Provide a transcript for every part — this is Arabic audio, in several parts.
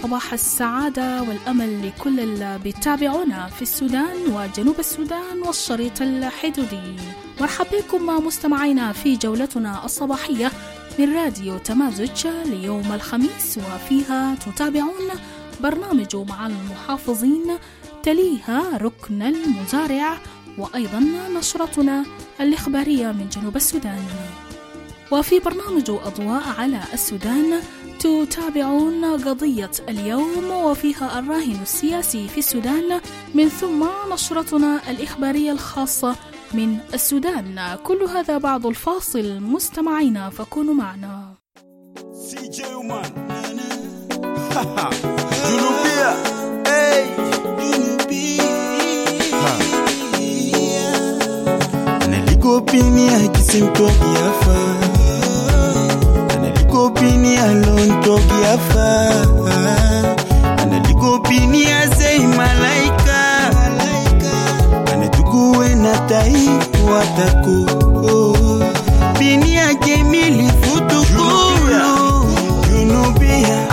صباح السعادة والأمل لكل اللي بيتابعونا في السودان وجنوب السودان والشريط الحدودي. مرحبا بكم مستمعينا في جولتنا الصباحية من راديو تمازج ليوم الخميس، وفيها تتابعون برنامج مع المحافظين، تليها ركن المزارع، وأيضا نشرتنا الإخبارية من جنوب السودان. وفي برنامج أضواء على السودان تتابعون قضية اليوم وفيها الراهن السياسي في السودان، من ثم نشرتنا الإخبارية الخاصة من السودان. كل هذا بعد الفاصل مستمعينا، فكونوا معنا. Kopini akisimtoki afa, analikopini alontoki afa, analikopini azei malaika, anatukuwe na tai watako, bini akemili futukulu, junubia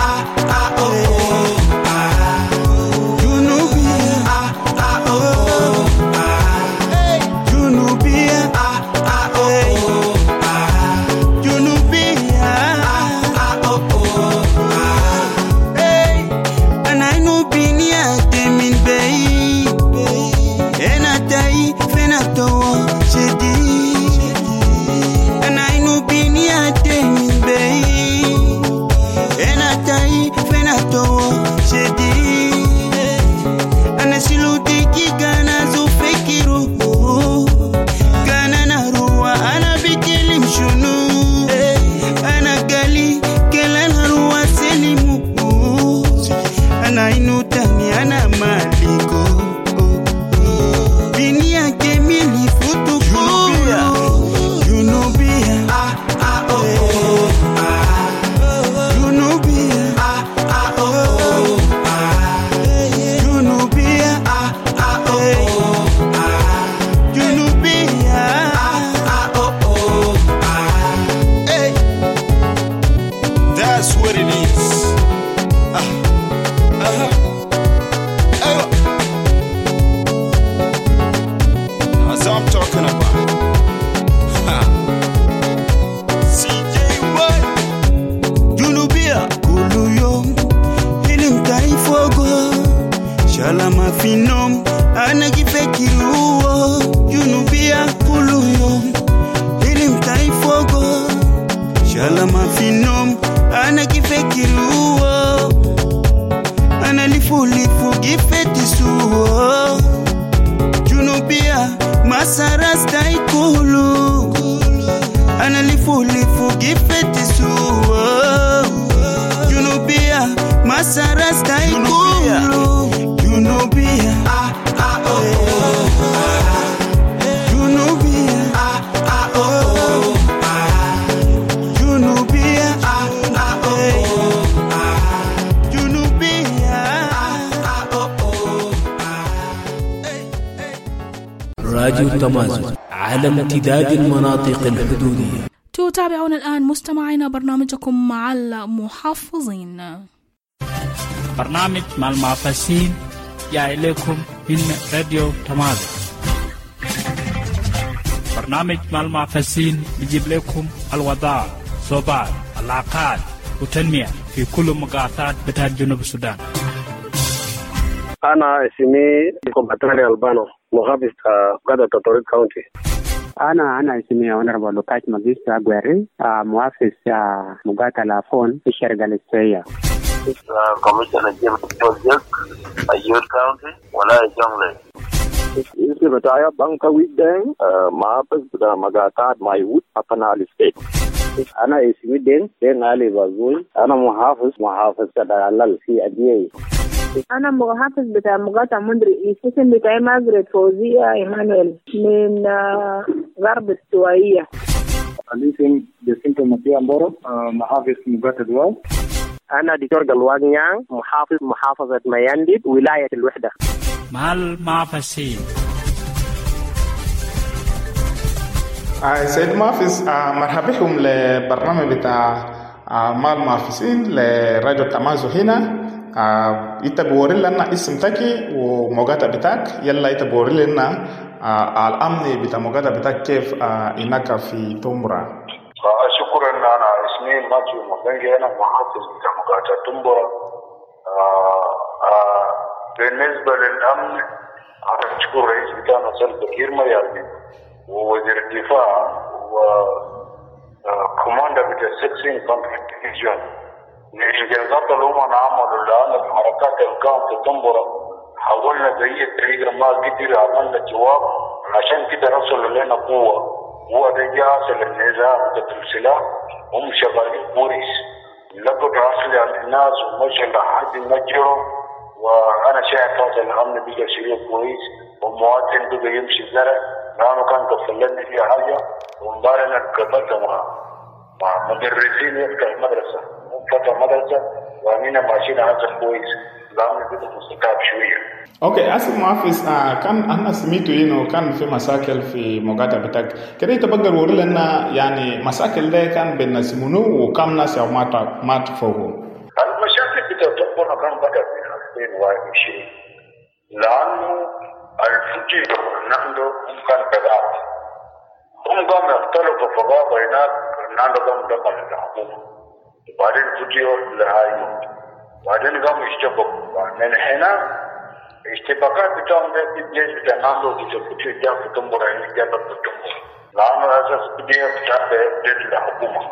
راديو تمازج على امتداد المناطق الحدودية. تتابعون الآن مستمعينا برنامجكم مع المحافظين. برنامج مع المحافظين جاء إليكم من راديو تمازج. برنامج مع المحافظين بيجيب لكم الوضع، صوبات، العقاد وتنمية في كل مقاطعات بتاع جنوب السودان. أنا اسمي كومباتري ألبانو، محافظ قادة تطوريد كاونتي. أنا اسمي أونربل لوكاش ماجيستا أغويري، محافظ مقاطعة لافون في الشرق الإسرائيلية. كوميشنر جيمس جوزيك، أيور كاونتي ولا جونغلي. اسمي بتاعي بانكا ويدين، محافظ مقاطعة مايوت أبنال ستيت. أنا اسمي دين علي بازوي، أنا محافظ كدالال في أديي. أنا محافظ بتاع مقاطعة مندري، اسم بتاعي مازريت فوزية إيمانويل من غرب السوائية. الاسم جسنتو مطيع مبورو، محافظ مقاطعة دواو. أنا دكتور قلوان نيان، محافظة ميانديد ولاية الوحدة. مع المحافظين. سيد محافظ، مرحبا بكم لبرنامج بتاع مع المحافظين لراديو تمازج هنا ita بوري لنا اسم تاكي وموجات بتاعك يلا ita بوري لنا الأمن بتاع موجات بتاعك كيف هناك في تومبرا. شكرا. أنا اسمي ماتيو مغنجي، أنا محافظ بتاع موجات تومبرا. بالنسبة للأمن أنا أشكر رئيس بتاعنا سلفا كير ميامي ووزير الدفاع وكوماندر بتاع 16 كونفليكت ديفيجن. الإنجازات اللي هم عملوا الآن الحركات اللي كانت في تومبرا حاولنا بأي طريقة ما قدر عملنا جواب، عشان كده رسلوا لنا قوة. هو ده جاء للنزاع بتاع السلاح، هم شغالين كويس، لقوا راسل على الناس ومشى لحد نجروا. وانا شايف هذا الامن بقى شيء كويس، والمواطن بقى يمشي الزرع لانه كان قفل لنا فيها حاجه. ومباراه انا اتقابلت مع مدرسين يفتح المدرسه فتح مدرسه وامينا ماشيين هذا كويس، الامن بقى مستقر شويه. اوكي اسف محافظ، كان انا سمعت انه كان في مشاكل في موجات بتاعك كده، تبقى تقول لنا يعني مشاكل ده كان بين ناس منو وكم ناس او مات فوقه؟ المشاكل بتاعتنا كان بدأت من 2021 لأنه الفجير ناندو كان بدأت هم قاموا يختلفوا في غابة هناك، ناندو قام دخل الحكومة وبعدين فجير لهايمون وبعدين قاموا يشتبكوا. من هنا اشتباكات بتاعهم ده في الجيش بتاع ناندو بتفجير جاء في تومبرا هنا جاء في تومبرا لأنه أساس فجير بتاع بيت الحكومة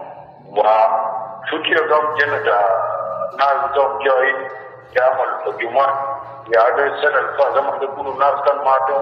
وفجير قام جنة ناس بتوع جايين يعمل هجومات. يعني السنة اللي فاتت زمان يقولوا الناس كان ماتوا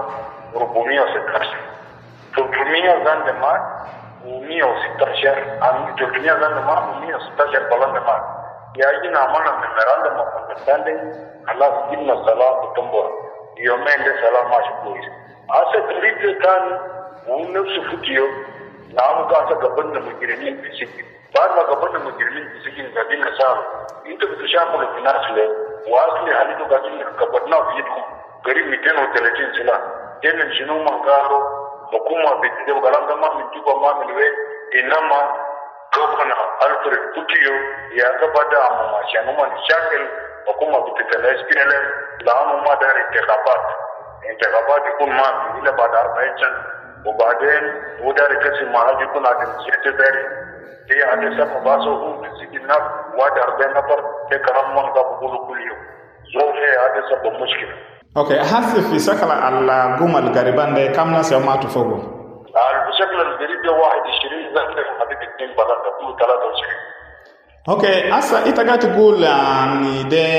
416 300 زند مات و116 300 زند مات و116 بلند مات. يعني عملنا ميموراندوم اوف اندرستاندينج، خلاص جبنا سلام في تومبرا، يومين ده سلام ماشي كويس. هسه تريد كان ونفس فيديو لانه قاعد قبلنا مجرمين في السجن. بعد ما قبلنا مجرمين في السجن قاعدين نسال انت بتشاملوا في ناس ليه؟ واصلي هل قاعدين قبضنا في يدكم قريب 230 سلاح. دين شنو ما قالوا حكومه بتدي كلام ده ما من جوبا ما من وين، انما governor Alfred Kutio ya gabada amma shanu man shakil حكومه بتتلاش بينهم لانه ما دار انتخابات يكون ما الا بعد 40 سنه وبعدين ودار كسر ما يكون عدد سيتداري هي عدد سبب باسو في السجن واد 40 نفر كلام ما بقولوا كل يوم زول هي عدد سبب مشكله. اوكي هل في شكل الجمل الغريبان ده كم ناس ماتوا فوقه؟ بشكل الغريب ده 21 ذكر حديث 2 بلد 23. اوكي هسه انت قاعد تقول يعني ده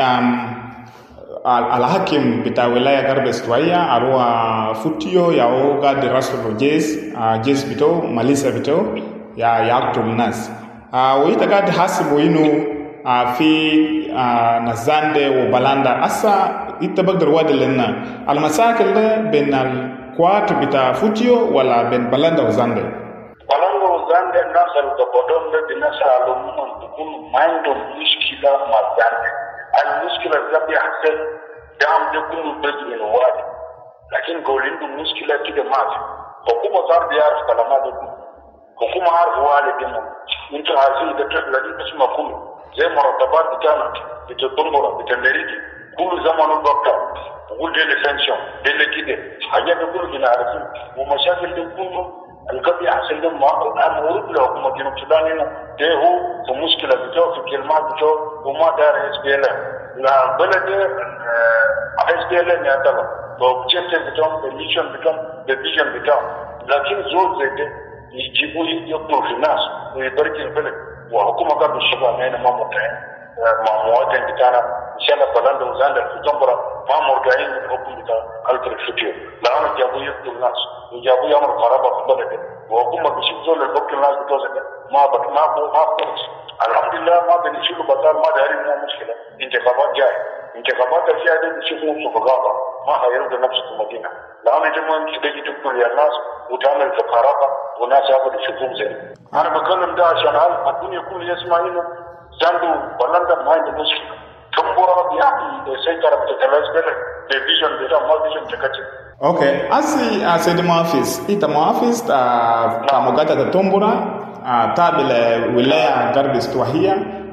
الحاكم بتاع ولايه غرب استوائيه هو فوتيو يا هو قاعد يرسل جيش بتاعه ماليزيا بتاعه يا يقتل الناس. وانت قاعد تحسب انه في نزاندة وبلاندا هسه انت بقدر وادي لنا المشاكل ده بين القوات بتاع فوتيو ولا بين بلاندا وزاندة؟ بلاندا وزاندة الناس القبضون ده الناس علومهم تكون ما عندهم مشكله مع زاندة. المشكله اللي بيحصل دام ده كله بس من وادي، لكن قولين المشكله كده ما في حكومه صار بيعرف كلامات دي، حكومه عارف والدهم انتوا عايزين تطلع لدي اسمها كله زي مرتبات بتاعنا بتطمر بتمريكي كل زمان الضغط وقول دي لسانشون دي اللي كده حاجات كله بنعرفين ومشاكل دي كله القضية يحصل لهم أنا أريد له حكومة جنوب السودان هنا ده هو في مشكلة بتاعه في كلمات بتاعه وما دار SPLM لا بلد SPLM يعتبر objective بتاعهم الميشن بتاعهم الفيجن بتاعهم، لكن زول زي ده يجيبوا يقتلوا في الناس ويبرك البلد وحكومة قبل الشباب هنا ما مرتاحين مع مواطن بتاعنا ان شاء الله بلاندا وزاندة في تومبرا ما مرتاحين من الحكم بتاع ألفريد فوتيو لانه جابوا يقتلوا الناس وجابوا يعملوا خرابة في البلد وحكومة بيشيل زول البقر الناس بتوع ما كويس. الحمد لله ما بنشيلوا بطال ما دارين ما مشكلة. انتخابات جاية انتخابات الجاية دي بيشوفوا في غابة ما هيرضى نفسه في المدينة لانه جمعوا انت تجي تقتل يا الناس وتعمل في خرابة والناس ياخدوا يشوفوهم زي انا بكلم ده عشان الدنيا كله يسمع انه زاندو بلاندا ما عنده مشكله تومبرا بيعمل سيطره بتتلاش بين الفيجن بتاع ما فيجن تكتب. اوكي سيد محافظ انت محافظ موجات تومبرا تابع ولايه غرب استوائيه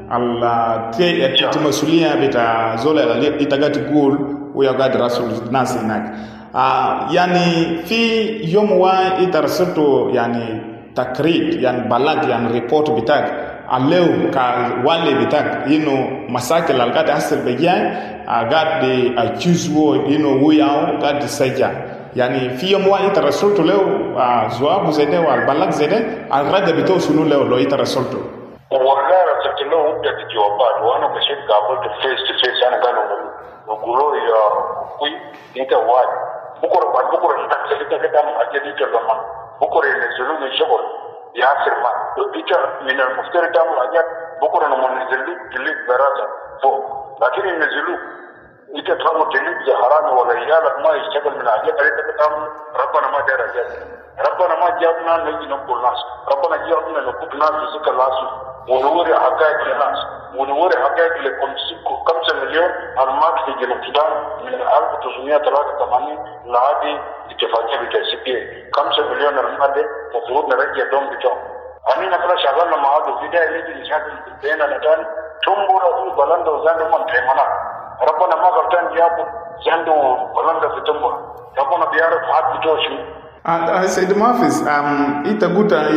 alla ti masulia bita zola la itagati gul wa gad rasul nas inak yani fi yom wa itarsuto yani takrid yani balag yani report bitak aleu ka wale bitak masakil al gad asal bayan gad de accuse wo wo yao gad saja yani fi yom wa itarsuto leo zwabu zede wal balag zede al rada bito sunu leo lo itarsuto wallahi rasulullah da tijoba wana ka shirka ba da face to face ana gano gulo ya kui ita wadi bukoro ita ta da mu ajedi ta zaman bukoro ne zulumi shugul ya sirma to ita min al muftari ta mu ajad bukoro na mun zilli dilib baraza fo lakini ne zulu ita ta mu dilib ya haram wala yala ma yashtagal min ajad ta rabbana ma daraja rabbana ma jabna najina kulnas rabbana jabna nakutna zika lasu ونوري حقائق للناس ونوري حقائق لكم 5 مليون المات في جنوب السودان من 1983 لهذه اتفاقية بتسيبيه 5 مليون المات مفروض نرجع دوم بتوم أنا نقول شغلنا مع هذا الفيديو اللي نشاهد بين الأدان تنبورا في بلند وزاند من تيمنا ربنا ما قلتان جابوا زاند بلند في تنبورا ربنا بيعرف حد بتوشي Said Mafis, itaguta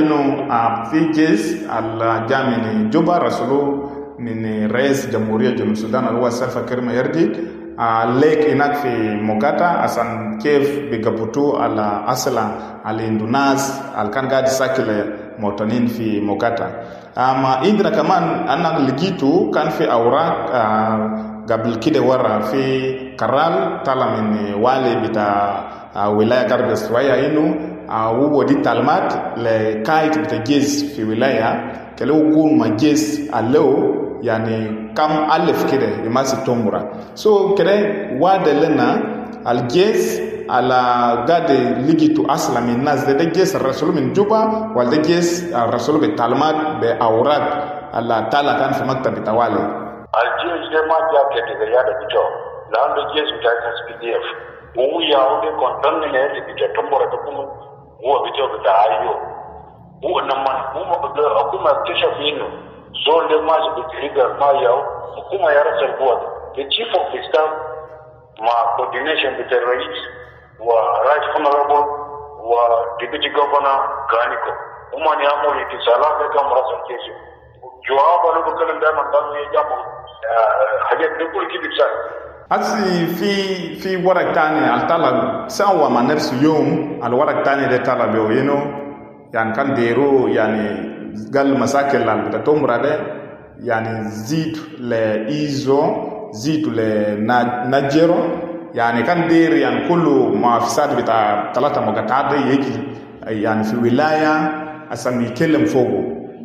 fijis al jamini juba rasulu min rais jamhuriya junub Sudan alwa Salva Kiir Mayardit lek inak fi Mogata asan kef bigabutu ala asla al indunas al kan gadi sakile motanin fi Mogata indra kaman anak ligitu kan fi awrak gabil kide wara fi karal talamin wale bita wilaya Garbes waya huo di talmat le kait bita jez fi wilaya kele ugun majez aleo yani kam alef kide imasi tombura so kede wade lena al jez ala gade ligitu asla min nas de jez rasul min juba wal de jez rasul be talmat be awrat ala tala kan fi maktab tawali al jez de ma jabe de yada bito la ando jez bita SPDF ya ode kontanne ne de bita tombora to kuma wo bito bita ayo wo namman kuma da akuma kisha fino zone ma su bita ma yao kuma ya rasa kuwa the chief of the staff ma coordination with the rais wa right honorable wa deputy governor Ganiko kuma ni amuri tisala kama rasa kesho jawab alo kala ndama ndani jamu hajat dukul kibisa asi fi warak tani altala sawa manafsu yom al warak tani de tala be yan kan dero yani gal masakil al bitatomra de yani zid le izo zid le najero yani kan der yan kullu mafsad bita talata mogatade yeki yani fi wilaya asami kelem fogo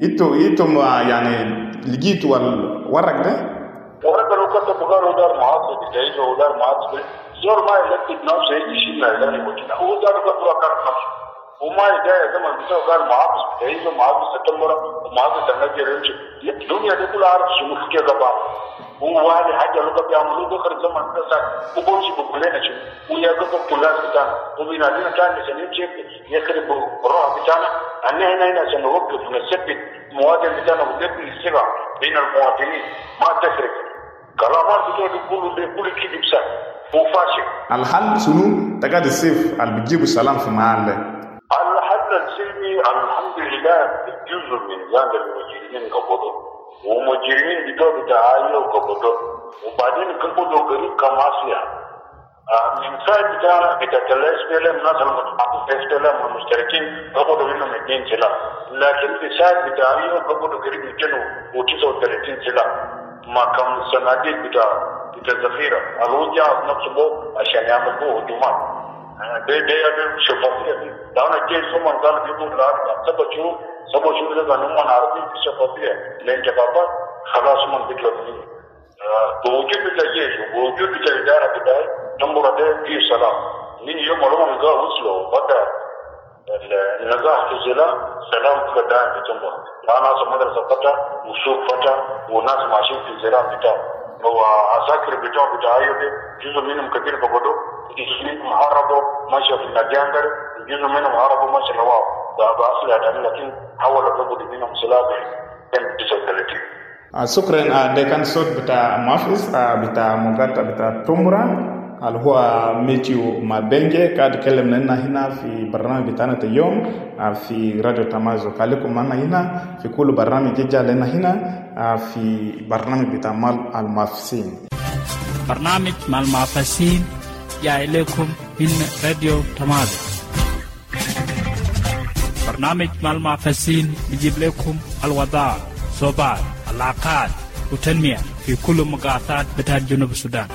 ito ma yani ligitu wal warak de ورد الوقت بقارو دار معاصر بتاعيه ودار معاصر زور ما يلقي نفسه يشيل لا يمكن هو دار بقارو كار نفسه وما يجي زمان بتاعه قال معاصر بتاعيه معاصر سبتمبر معاصر تنجر الدنيا دي كلها عارف شنو فيها قبا هو واحد حاجه لو كان يعملوا بكره زمان تسع وبوشي بقولنا شو ويا قبا كلها بتاع وبينادينا كان نسيب يخرب روح بتاعنا ان هنا سنوقف نثبت مواطن بتاعنا ونبني الثقه بين المواطنين ما تفرق كلامات بتقول كل كده بس وفاشل الحل شنو تقعد السيف اللي بتجيب السلام في محل الحل السلمي الحمد لله جزء من زاد المجرمين قبضوا ومجرمين بتاعيه وقبضوا وبعدين قبضوا قريب كماسيا من ساعة بتاعتلاش بيلم ناس المتحدثين والمشتركين قبضوا منهم 2 سلاح لكن في ساعة بتاعيه قبضوا قريب 239 سلاح ما كم صناديق بتاع الذخيره الوجه نفسه عشان يعمل به هجومات ده شفافيه ده انا جيت ثم قال بيقول لا سبب شو ده قانون عربي في شفافيه الانتخابات خلاص من بيطلع بوجود الجيش ووجود الاداره بتاعي تمر ده في سلام من يوم ما جاء وصلوا بدا النجاح في سلام بدأ بتمر أنا مدرسة فتاة وسوق فتاة وناس ماشيين في الزراعة بتاعه وعساكر بتاعه جزء منهم كثير بقدو جزء منهم هربوا ماشي في النجاندر جزء منهم هربوا ماشي لواو ده بأصل يعني لكن حاولوا يقبضوا منهم سلاح 30 شكرا. ده كان صوت بتاع محافظ بتاع مقاطعة بتاع تومورا اللي هو ميتيو مابنجي قاعد يكلمنا هنا في برنامج بتاعنا اليوم في راديو تمازو. خليكم معنا هنا في كل برنامج يجي لنا هنا في برنامج بتاع مال المعفسين. برنامج مال المعفسين جاي لكم من راديو تمازو. برنامج مال المعفسين بيجيب لكم الوضع صوبات العلاقات وتنمية في كل مقاطعات بتاع جنوب السودان.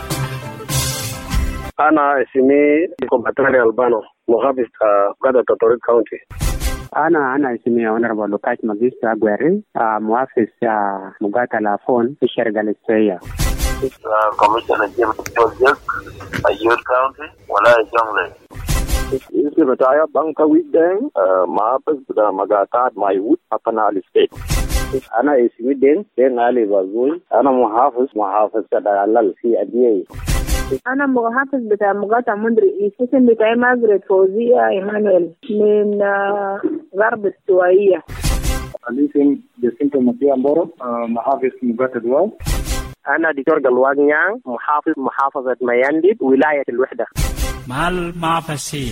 أنا اسمي كومباتري ألبانو محافظ قادة تطوريد كاونتي. أنا اسمي هونربل لوكاش ماجيستا أغويري محافظ مقاطعة لافون في الشرق الاستوائية. كوميشنر جيم جوزيك أيود كاونتي ولا جونغلي. اسمي بتاعي بانكا ويدين محافظ مقاطعة مايوود أبنال ستيت. أنا اسمي دين علي بازوي. أنا محافظ كدالال في أديي. أنا محافظ بتاع مقاطعة مندري. الاسم بتاعي ماجريت فوزية إيمانويل من غرب السوائية. الاسم جاسينتو ماتيا مبورو محافظ مقاطعة دواو. أنا دكتور قلواق نيان محافظة ميانديد ولاية الوحدة. مع المعفسين.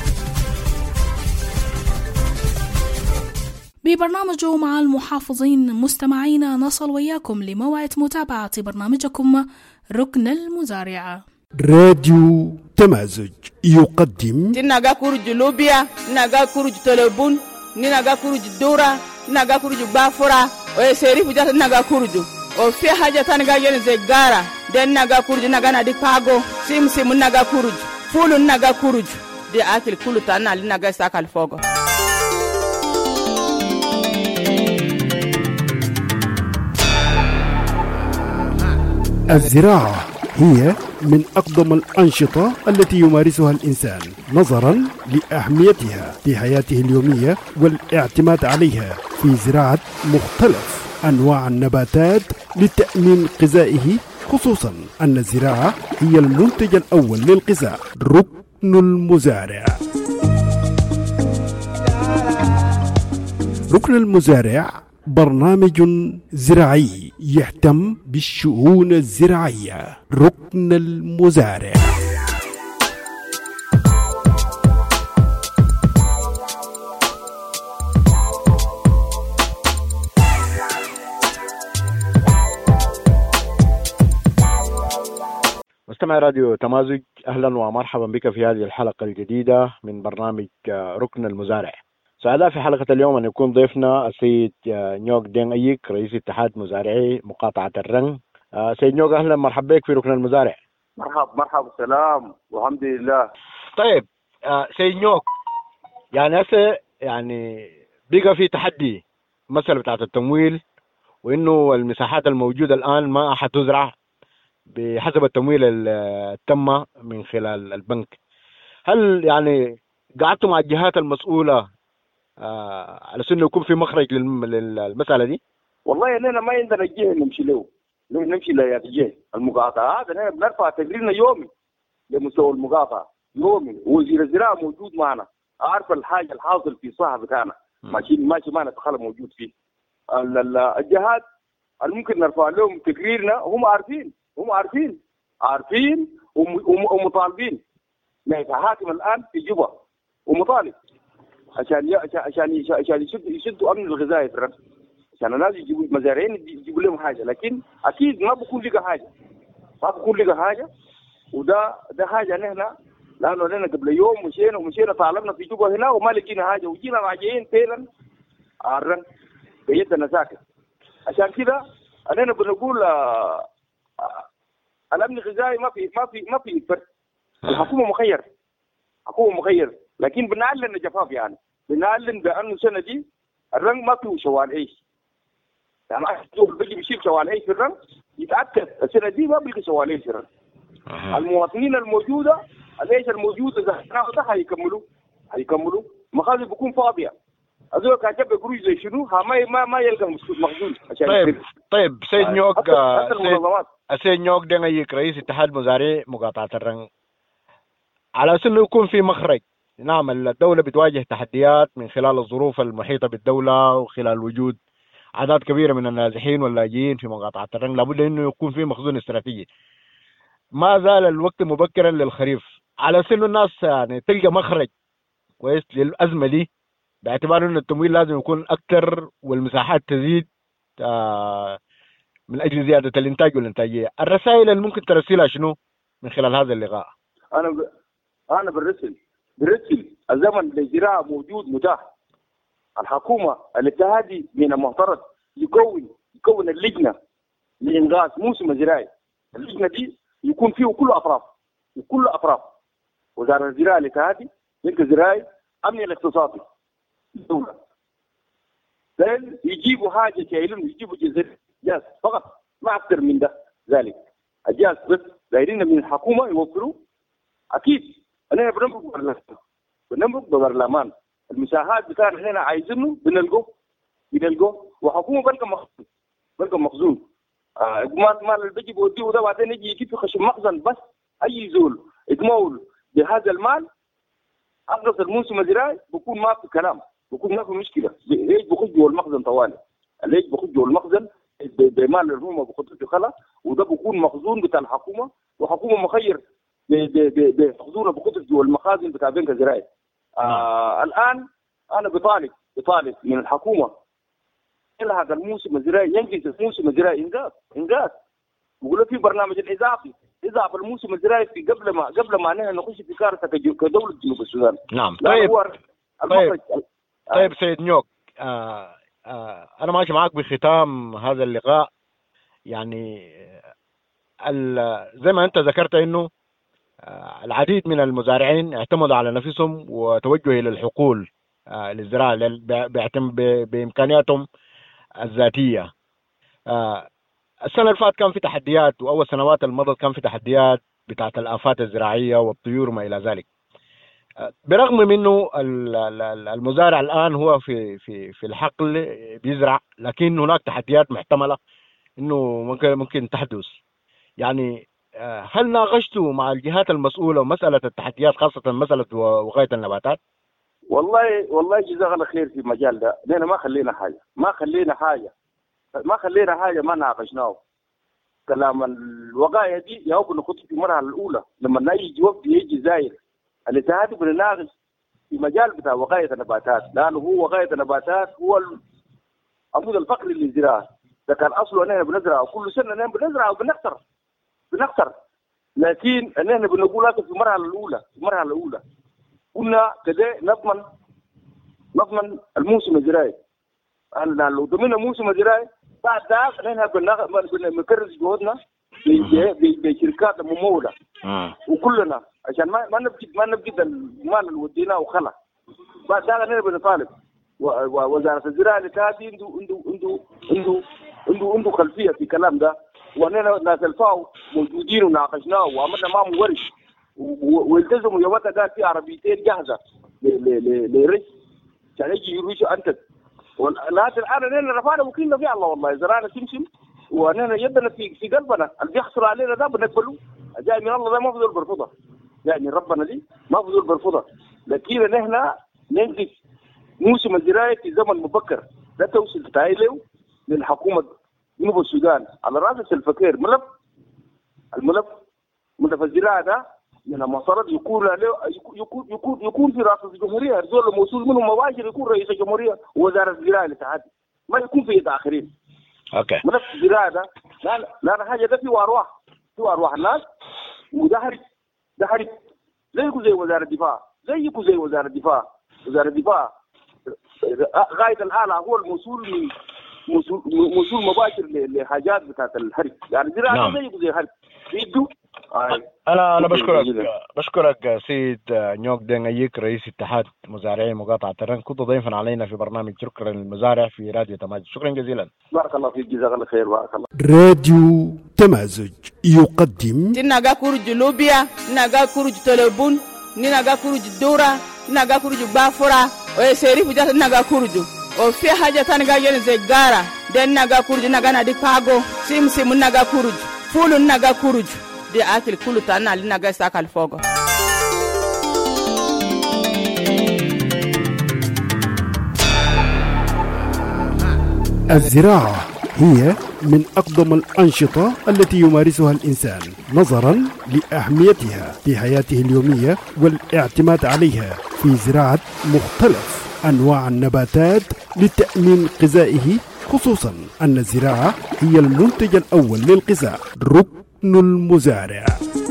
ببرنامج مع المحافظين مستمعينا نصل وياكم لموعد متابعة برنامجكم ركن المزارع. راديو تمازج يقدم ناغا كورج لوبيا ناغا كورج تلبون ناغا كورج دورا ناغا كورج بافورا وسيريف جات ناغا كورج وفي حاجة تانغا ين زغارا دن ناغا كورج ناغا نادي باغو سيم ناغا كورج فول ناغا كورج دي اكل كله تانا ناغا ساكال فوغو. الزراعة هي من أقدم الأنشطة التي يمارسها الإنسان نظرا لأهميتها في حياته اليومية والاعتماد عليها في زراعة مختلف أنواع النباتات لتأمين غذائه، خصوصا أن الزراعة هي المنتج الأول للغذاء. ركن المزارع. ركن المزارع برنامج زراعي يهتم بالشؤون الزراعية. ركن المزارع. مستمع راديو تمازج، أهلا ومرحبا بك في هذه الحلقة الجديدة من برنامج ركن المزارع. سعداء في حلقة اليوم أن يكون ضيفنا السيد نيوغ دين أيك رئيس اتحاد مزارعي مقاطعة الرنج. سيد نيوغ أهلا مرحبا بك في ركن المزارع. مرحبا السلام والحمد لله. طيب سيد نيوغ، يعني هسه بقى في تحدي مسألة بتاعت التمويل، وإنه المساحات الموجودة الآن ما حتزرع بحسب التمويل التم من خلال البنك. هل قعدتوا مع الجهات المسؤولة على سنه يكون في مخرج للمسألة دي؟ والله اننا ما عندنا جهه نمشي لجهه المقاطعه. هذا بنرفع تقريرنا يومي لمستوى المقاطعه يومي، وزير الزراعه موجود معنا، عارف الحاجه الحاصل في الصحه بتاعنا، ماشي معنا تخلى موجود فيه. الجهات اللي ممكن نرفع لهم تقريرنا هم عارفين ومطالبين. حاكم الان في جوبا ومطالب عشان يشدوا امن الغذائي في الربط، عشان الناس يجيبوا المزارعين يجيبوا لهم حاجه، لكن اكيد ما بكون لقى حاجه. وده حاجه نحن لانه لنا قبل يوم مشينا طالبنا في جوبا هنا وما لقينا حاجه، وجينا راجعين فعلا الرن بيدنا ساكت. عشان كده انا بنقول الامن الغذائي ما في فرق. الحكومه مخير، لكن بنعلن جفاف، بنعلن بانه السنه دي الرنج ما فيه شوال عيش. بيجي بيشيل شوال عيش في الرنج يتاكد السنه دي ما بيلقى شوال عيش في الرنج. المواطنين الموجوده العيش الموجود اذا هيكملوا مخازن بكون فاضيه. هذول كان جاب قروش زي شنو ما يلقى مخزون. طيب سيد نيوغ، السيد نيوغ دينغيك رئيس اتحاد مزارعي مقاطعة الرنج، على أساس إنه يكون في مخرج. نعم الدولة بتواجه تحديات من خلال الظروف المحيطة بالدولة وخلال وجود أعداد كبيرة من النازحين واللاجئين في مقاطعة الرنج، لابد أنه يكون في مخزون استراتيجي. ما زال الوقت مبكرا للخريف على سن الناس يعني تلقى مخرج كويس للأزمة دي، باعتبار أن التمويل لازم يكون أكثر والمساحات تزيد من أجل زيادة الإنتاج والإنتاجية. الرسائل اللي ممكن ترسلها شنو من خلال هذا اللقاء؟ أنا برسل الزمن للزراعة موجود متاح. الحكومة الاتحادي من المفترض يكون اللجنة لإنغاز موسم الزراعي. اللجنة دي يكون فيه كل أطراف وزارة الزراعة الاتحادي، بنك الزراعي، أمن الاقتصادي، الدولة. يجيبوا حاجة شايلين، يجيبوا جاز فقط، ما أكثر من ذلك. الجاز بس دايرين من الحكومة يوفروا. أكيد أنا بنمرق ببرلمان المساحات بتاعنا هنا عايزينه بنلقوه وحكومة بلقى مخزون. مال اللي بيجي بوديه ده بعدين يجي يجيب في خشم مخزن بس. أي زول يتمول بهذا المال أقصى الموسم الزراعي بكون ما في كلام، بكون ما في مشكلة. ليش بخش جوا المخزن طوالي؟ ليش بخش جوا المخزن بمال الحكومة بخطط في خلا، وده بكون مخزون بتاع الحكومة، وحكومة مخير بمخزونة بخطط جوا المخازن بتاع بنك الزراعي. الآن أنا بطالب من الحكومة إلى هذا الموسم الزراعي ينجز الموسم الزراعي إنجاز. بقول في برنامج الإضافي الموسم الزراعي في قبل ما نحن نخش في كارثة كدولة جنوب السودان. نعم. طيب سيد نيوك، أنا ماشي معك بختام هذا اللقاء. يعني زي ما أنت ذكرت إنه العديد من المزارعين اعتمدوا على نفسهم وتوجهوا إلى الحقول للزراعة بإمكانياتهم الذاتية. السنة اللي فاتت كان في تحديات، وأول سنوات المضت كان في تحديات بتاعت الآفات الزراعية والطيور وما إلى ذلك. برغم منه المزارع الآن هو في الحقل بيزرع، لكن هناك تحديات محتملة إنه ممكن تحدث. يعني هل ناقشتوا مع الجهات المسؤولة مسألة التحديات، خاصة مسألة وقاية النباتات؟ والله جزاك الله خير. في المجال ده لأن ما خلينا حاجة ما ناقشناه. كلام الوقاية دي يا رب نخط في المرحلة الأولى لما يجي زاير الاتحاد بنناقش في مجال بتاع وقاية النباتات، لأنه هو وقاية النباتات هو العمود الفقري للزراعة. ده كان أصله أننا بنزرع كل سنة، أننا بنزرع وبنخسر لكن أننا بنقول هذا في المرحلة الأولى كنا كده نضمن الموسم الزراعي. لو ضمننا الموسم الزراعي بعد ذلك نحن بنكرس جهودنا بشركات ممولة وكلنا عشان ما نبجد المال اللي وديناه وخلا. بعد ذلك نحن بنطالب ووزارة الزراعة الاتحادي عنده خلفية في الكلام ده، وأننا ناس الفاو موجودين وناقشناه وعملنا معهم ورش والتزموا يومتها قال في عربيتين جاهزة لرش عشان يجي يروشوا أنتج. ولكن الآن أننا رفعنا وكيلنا في الله والله زرعنا سمسم وأننا يدنا في قلبنا اللي بيحصل علينا ده بنقبله. جاي من الله ده ما فضل برفضه، جاي من ربنا دي ما فضل برفضه. لكن نحن ننجز موسم الزراعي في زمن مبكر. لا توصل تايلو للحكومة جنوب السودان على رأس الفكير الملف الزراعة ده من المفترض يكون في رئاسة الجمهورية، الزول الموصول منه مباشر يكون رئيس الجمهورية ووزارة الزراعة الاتحادي، ما يكون في يد آخرين. اوكي. ملف الزراعة ده لا حاجة ده فيه أرواح الناس، وده حرب زي وزارة الدفاع، زي وزارة الدفاع غاية الآلة هو الموصول مباشر لحاجات بتاعت الحرب، يعني زراعة زي الحرب يدو. أنا بشكرك سيد نيوك دين أيك رئيس اتحاد مزارعي مقاطعة الرنج، كنت ضيفا علينا في برنامج شكرا للمزارع في راديو تمازج. شكرا جزيلا. بارك الله فيك، جزاك الله خير. بارك الله. راديو تمازج يقدم ناغا كورج لوبيا، ناغا كورج تلبون، ناغا كورج دورا، ناغا كورج بافورا، ويسيري بجات ناغا كورج وفي حاجة تانغا ين زيغارا دين ناغا كورج ناغا نادي باغو سيم ناغا كورج فولو ناغا كورج دي أكل كله تانا اللي ناقص أكل فوقه. الزراعة هي من أقدم الأنشطة التي يمارسها الإنسان نظرا لأهميتها في حياته اليومية والاعتماد عليها في زراعة مختلف أنواع النباتات لتأمين غذائه، خصوصا أن الزراعة هي المنتج الأول للغذاء. ركن المزارع.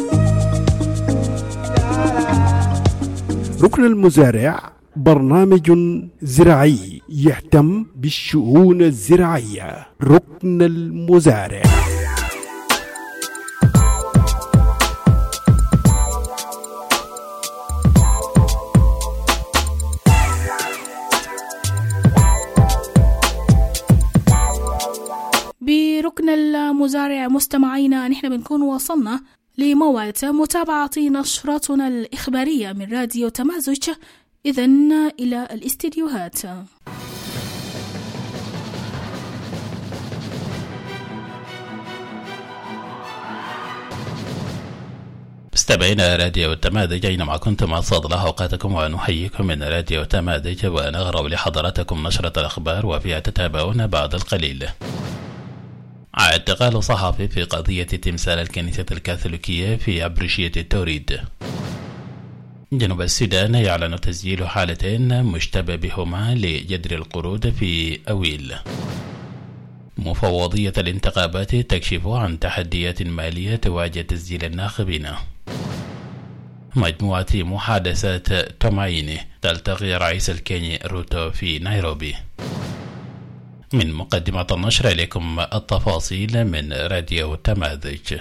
ركن المزارع برنامج زراعي يهتم بالشؤون الزراعية. ركن المزارع. بركن المزارع مستمعينا، نحن بنكون وصلنا لموعد متابعة نشرتنا الإخبارية من راديو تمازج. إذن إلى الاستديوهات. مستمعينا راديو تمازج أينما كنتم، أسعد الله أوقاتكم ونحييكم من راديو تمازج، ونغرب لحضراتكم نشرة الأخبار وفيها تتابعون بعد القليل. اعتقال صحفي في قضية تمثال الكنيسة الكاثوليكية في أبرشية التوريد. جنوب السودان يعلن تسجيل حالتين مشتبه بهما لجدر القرود في أويل. مفوضية الانتخابات تكشف عن تحديات مالية تواجه تسجيل الناخبين. مجموعة محادثات تومايني تلتقي رئيس الكيني روتو في نيروبي. من مقدمة النشر إليكم التفاصيل من راديو تمازج.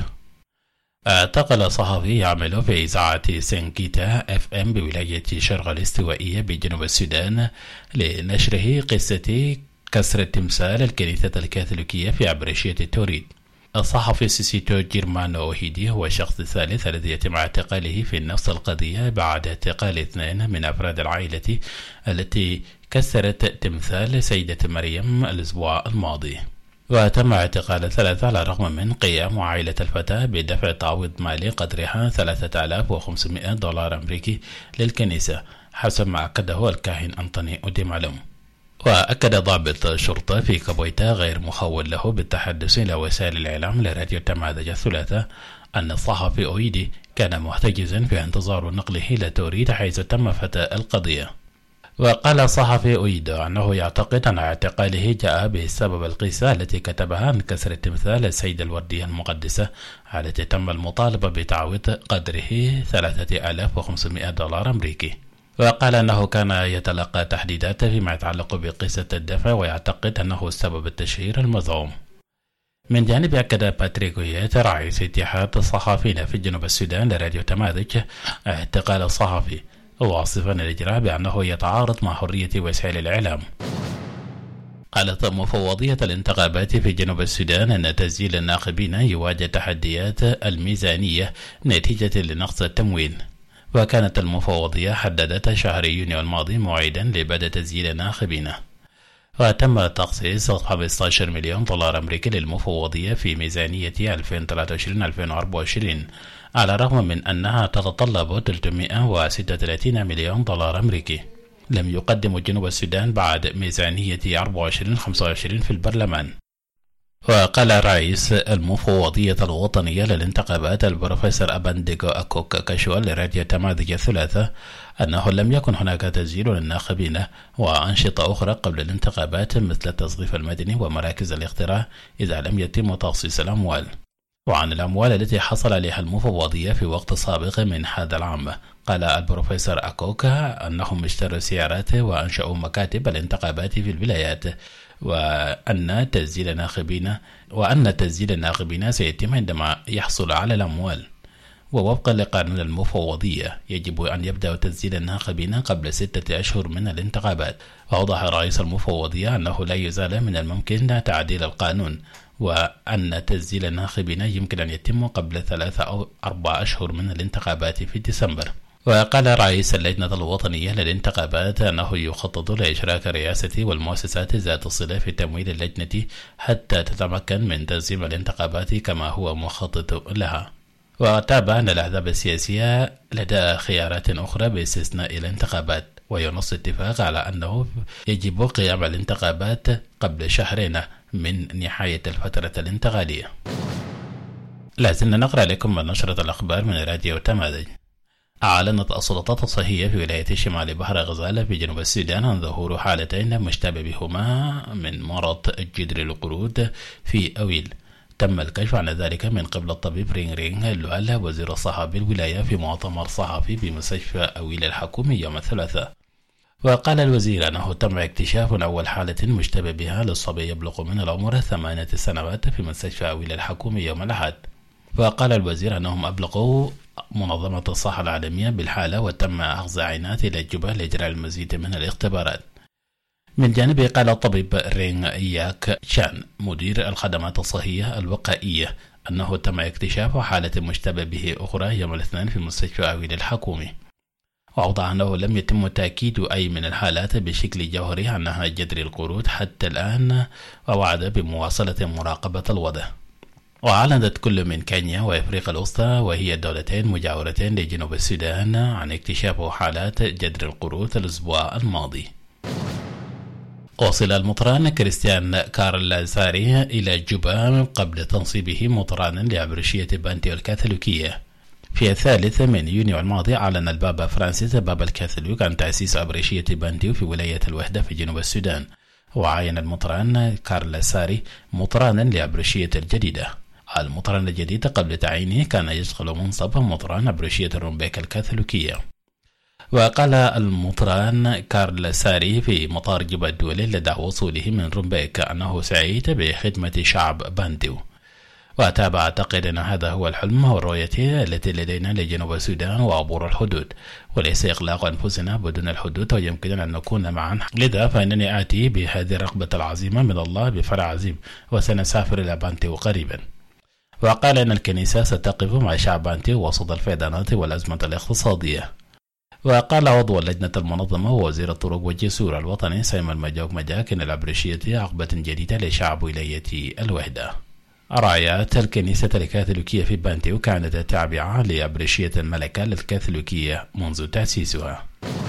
اعتقل صحفي يعمل في إذاعة سنكيتا FM بولاية شرق الاستوائية بجنوب السودان لنشره قصة كسر تمثال الكنيسة الكاثوليكية في أبرشية التوريد. الصحفي سيسيتو جيرمانو أوهيدي هو الشخص الثالث الذي يتم اعتقاله في نفس القضية بعد اعتقال 2 من أفراد العائلة التي كسرت تمثال سيدة مريم الأسبوع الماضي. وتم اعتقال 3 على الرغم من قيام عائلة الفتاة بدفع تعويض مالي قدرها $3,500 أمريكي للكنيسة حسب ما أكده الكاهن أنطوني أوديمالوم. وأكد ضابط شرطة في كابويتا غير مخول له بالتحدث إلى وسائل الإعلام لراديو تمازج الثلاثاء أن الصحفي أويدي كان محتجزا في انتظار نقله إلى توريد حيث تم فتاء القضية. وقال الصحفي أويدو أنه يعتقد أن اعتقاله جاء بسبب القصة التي كتبها عن كسر تمثال السيدة الوردية المقدسة التي تم المطالبة بتعويض قدره $3,500 أمريكي. وقال أنه كان يتلقى تحديدات فيما يتعلق بقصة الدفع ويعتقد أنه سبب التشهير المزعوم. من جانب أكد باتريك ويات رئيس اتحاد الصحفيين في جنوب السودان لراديو تمازج اعتقال الصحفي، واصفا الإجراء بأنه يتعارض مع حرية وسائل الإعلام. قالت مفوضية الانتخابات في جنوب السودان أن تسجيل الناخبين يواجه تحديات الميزانية نتيجة لنقص التموين. وكانت المفوضية حددت شهر يونيو الماضي موعدا لبدء تسجيل الناخبين. وتم تخصيص $15 مليون أمريكي للمفوضية في ميزانية 2023-2024 على الرغم من أنها تتطلب $336 مليون أمريكي. لم يقدم جنوب السودان بعد ميزانية 24-25 في البرلمان. وقال رئيس المفوضية الوطنية للانتخابات البروفيسور أبانديغو أكوك كاشوال لراديو تمازج الثلاثاء أنه لم يكن هناك تسجيل للناخبين وأنشطة أخرى قبل الانتخابات مثل التصريف المدني ومراكز الاقتراع إذا لم يتم تخصيص الأموال. وعن الأموال التي حصل عليها المفوضية في وقت سابق من هذا العام، قال البروفيسور أكوكا أنهم اشتروا سيارات وأنشأوا مكاتب الانتخابات في الولايات، وأن تسجيل الناخبين سيتم عندما يحصل على الأموال. ووفقا لقانون المفوضية يجب أن يبدأ تسجيل الناخبين قبل 6 أشهر من الانتخابات. وأوضح رئيس المفوضية أنه لا يزال من الممكن تعديل القانون، وأن تسجيل الناخبين يمكن أن يتم قبل 3 أو 4 أشهر من الانتخابات في ديسمبر. وقال رئيس اللجنة الوطنية للانتخابات أنه يخطط لإشراك الرئاسة والمؤسسات ذات الصلة في تمويل اللجنة حتى تتمكن من تنظيم الانتخابات كما هو مخطط لها. وتابع أن الأحزاب السياسية لدى خيارات أخرى باستثناء الانتخابات. وينص الاتفاق على أنه يجب قيام الانتخابات قبل شهرين من نهاية الفترة الانتقالية. لازلنا نقرأ لكم من نشرة الأخبار من راديو تماذج. أعلنت السلطات الصحية في ولاية شمال بحر غزال في جنوب السودان عن ظهور حالتين مشتبه بهما من مرض جدري القرود في أويل. تم الكشف عن ذلك من قبل الطبيب رينغ اللوال وزير الصحة بالولاية في مؤتمر صحفي بمستشفى أويل الحكومي يوم الثلاثاء. وقال الوزير أنه تم اكتشاف أول حالة مشتبه بها للصبي يبلغ من العمر 8 سنوات في مستشفى أويل الحكومي يوم الأحد. وقال الوزير أنهم أبلغوا منظمة الصحة العالمية بالحالة وتم أخذ عينات إلى جوبا لإجراء المزيد من الاختبارات. من جانبه قال الطبيب رينغ ياك شان مدير الخدمات الصحية الوقائية أنه تم اكتشاف حالة مشتبه به أخرى يوم الاثنين في مستشفى أويل الحكومي. وأوضح أنه لم يتم تأكيد أي من الحالات بشكل جوهري أنها جدري القرود حتى الآن، ووعد بمواصلة مراقبة الوضع. وأعلنت كل من كينيا وأفريقيا الوسطى وهي الدولتين مجاورتين لجنوب السودان عن اكتشاف حالات جدري القرود الأسبوع الماضي. وصل المطران كريستيان كارل ساري إلى جوبا قبل تنصيبه مطرانا لعبرشية بانتيو الكاثوليكية. في 3 من يونيو الماضي أعلن البابا فرانسيس بابا الكاثوليك عن تأسيس عبرشية بانتيو في ولاية الوحدة في جنوب السودان، وعين المطران كارل ساري مطرانا لعبرشية الجديدة. المطران الجديد قبل تعيينه كان يشغل منصب مطران عبرشية رومبيك الكاثوليكية. وقال المطران كارل ساري في مطار جوبا الدولي لدى وصوله من رومبيك أنه سعيد بخدمة شعب بانتيو، وتابع أعتقد أن هذا هو الحلم والرؤية التي لدينا لجنوب السودان وعبور الحدود، وليس إغلاق أنفسنا بدون الحدود، ويمكننا أن نكون معا. لذا فإنني آتي بهذه الرغبة العظيمة من الله بفرح عظيم، وسنسافر إلى بانتيو قريبا. وقال أن الكنيسة ستقف مع شعب بانتيو وسط الفيضانات والأزمة الاقتصادية. وقال عضو اللجنة المنظمة ووزير الطرق والجسور الوطني سيمون مجاك أن العبرشية عقبة جديدة لشعب ولاية الوحدة. رايات الكنيسة الكاثوليكية في بانتيو كانت تابعة لعبرشية الملكة الكاثوليكية منذ تأسيسها.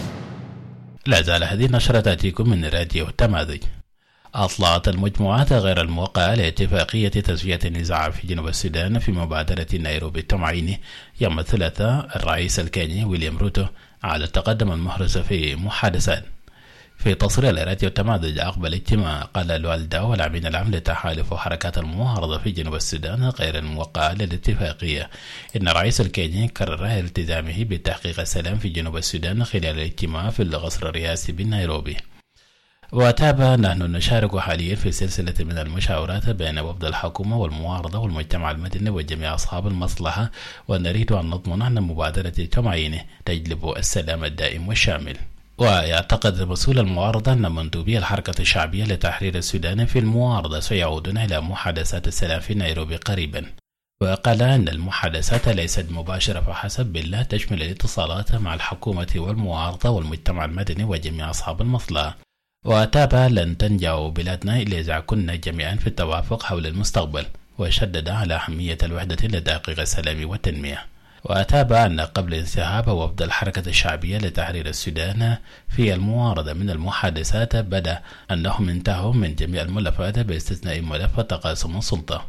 لا زال هذه النشرة تأتيكم من راديو تماذج. أطلعت المجموعات غير الموقعة لاتفاقية تسوية النزاع في جنوب السودان في مبادرة نيروبي التمعيني يوم الثلاثاء الرئيس الكيني ويليام روتو على التقدم المحرز في محادثات. في تصريح لراديو تماذج عقب الاجتماع، قال الوالدة والأمين العام لتحالف حركات المعارضة في جنوب السودان غير الموقعة للاتفاقية إن الرئيس الكيني كرر التزامه بتحقيق السلام في جنوب السودان خلال الاجتماع في القصر الرئاسي بنيروبي. وتابع نحن نشارك حاليا في سلسلة من المشاورات بين وفد الحكومة والمعارضة والمجتمع المدني وجميع أصحاب المصلحة، ونريد أن نضمن أن مبادرة تمعينه تجلب السلام الدائم والشامل. ويعتقد مسؤول المعارضة أن مندوبي الحركة الشعبية لتحرير السودان في المعارضة سيعودون إلى محادثات السلام في نيروبي قريبا. وقال أن المحادثات ليست مباشرة فحسب، بل تشمل الاتصالات مع الحكومة والمعارضة والمجتمع المدني وجميع أصحاب المصلحة. وتابع لن تنجح بلادنا إلا إذا كنا جميعا في التوافق حول المستقبل، وشدد على أهمية الوحدة لتحقيق السلام والتنمية. وتابع أن قبل انسحاب وفد الحركة الشعبية لتحرير السودان في المعارضة من المحادثات بدا أنهم انتهوا من جميع الملفات باستثناء ملف تقاسم السلطة.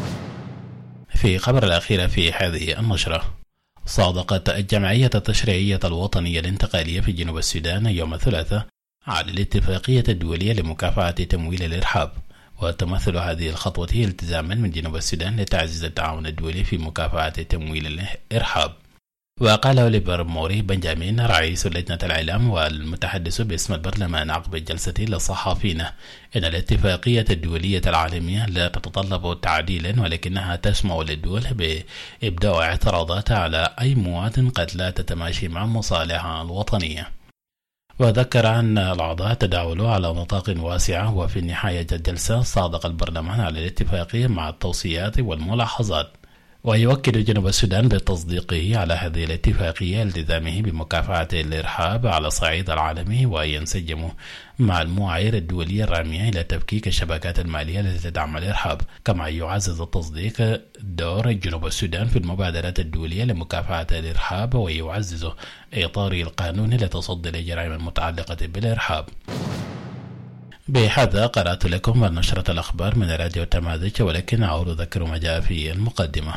في خبر الأخير في هذه النشرة، صادقت الجمعية التشريعية الوطنية الانتقالية في جنوب السودان يوم الثلاثاء على الاتفاقية الدولية لمكافحة تمويل الإرهاب، وتمثل هذه الخطوة التزاما من جنوب السودان لتعزيز التعاون الدولي في مكافحة تمويل الإرهاب. وقال أوليفر موري بنجامين رئيس لجنة الإعلام والمتحدث باسم البرلمان عقب الجلسة للصحفيين إن الاتفاقية الدولية العالمية لا تتطلب تعديلا، ولكنها تسمح للدول بإبداء اعتراضات على أي مواطن قد لا تتماشي مع مصالحها الوطنية. وذكر أن الأعضاء تداولوا على نطاق واسعة، وفي نهاية الجلسة صادق البرلمان على الاتفاقية مع التوصيات والملاحظات. ويؤكد جنوب السودان بتصديقه على هذه الاتفاقية التزامه بمكافحة الإرهاب على الصعيد العالمي وينسجم مع المعايير الدولية الرامية إلى تفكيك الشبكات المالية التي تدعم الإرهاب. كما يعزز التصديق دور جنوب السودان في المبادرات الدولية لمكافحة الإرهاب ويعزز إطار القانون لتصدي الجرائم المتعلقة بالإرهاب. بهذا قرأت لكم نشرة الأخبار من راديو تمازج، ولكن أعود أذكر ما جاء في المقدمة.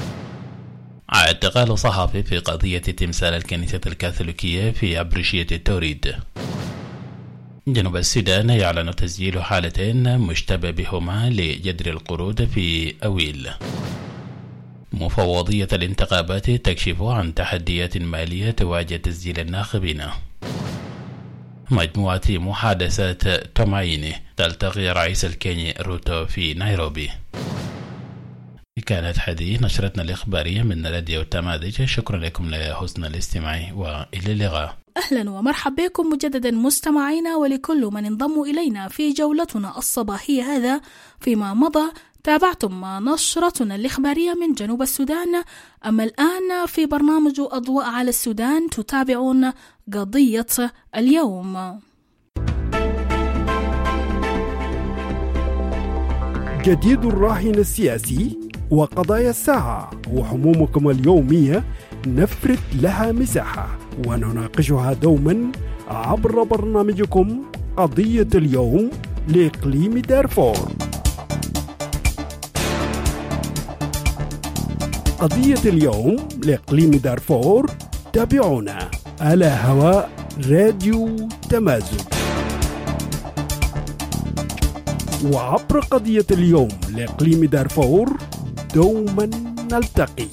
اعتقال صحفي في قضية تمثال الكنيسة الكاثوليكية في أبرشية التوريد. جنوب السودان يعلن تسجيل حالتين مشتبه بهما لجدر القرود في أويل. مفوضية الانتخابات تكشف عن تحديات مالية تواجه تسجيل الناخبين. مجموعة محادثات تومايني تلتقي رئيس الكيني روتو في نيروبي. كانت هذه نشرتنا الإخبارية من راديو تمازج. شكرا لكم لحسن الاستماع وإلى اللقاء. أهلا ومرحبا بكم مجددا مستمعينا، ولكل من انضموا إلينا في جولتنا الصباحية. هذا فيما مضى تابعتم نشرتنا الإخبارية من جنوب السودان. أما الآن في برنامج أضواء على السودان تتابعون قضية اليوم. جديد الراهن السياسي وقضايا الساعة وهمومكم اليومية نفرد لها مساحة ونناقشها دوما عبر برنامجكم قضية اليوم لإقليم دارفور. قضية اليوم لإقليم دارفور تابعونا على هواء راديو تمازج، وعبر قضية اليوم لإقليم دارفور دوما نلتقي.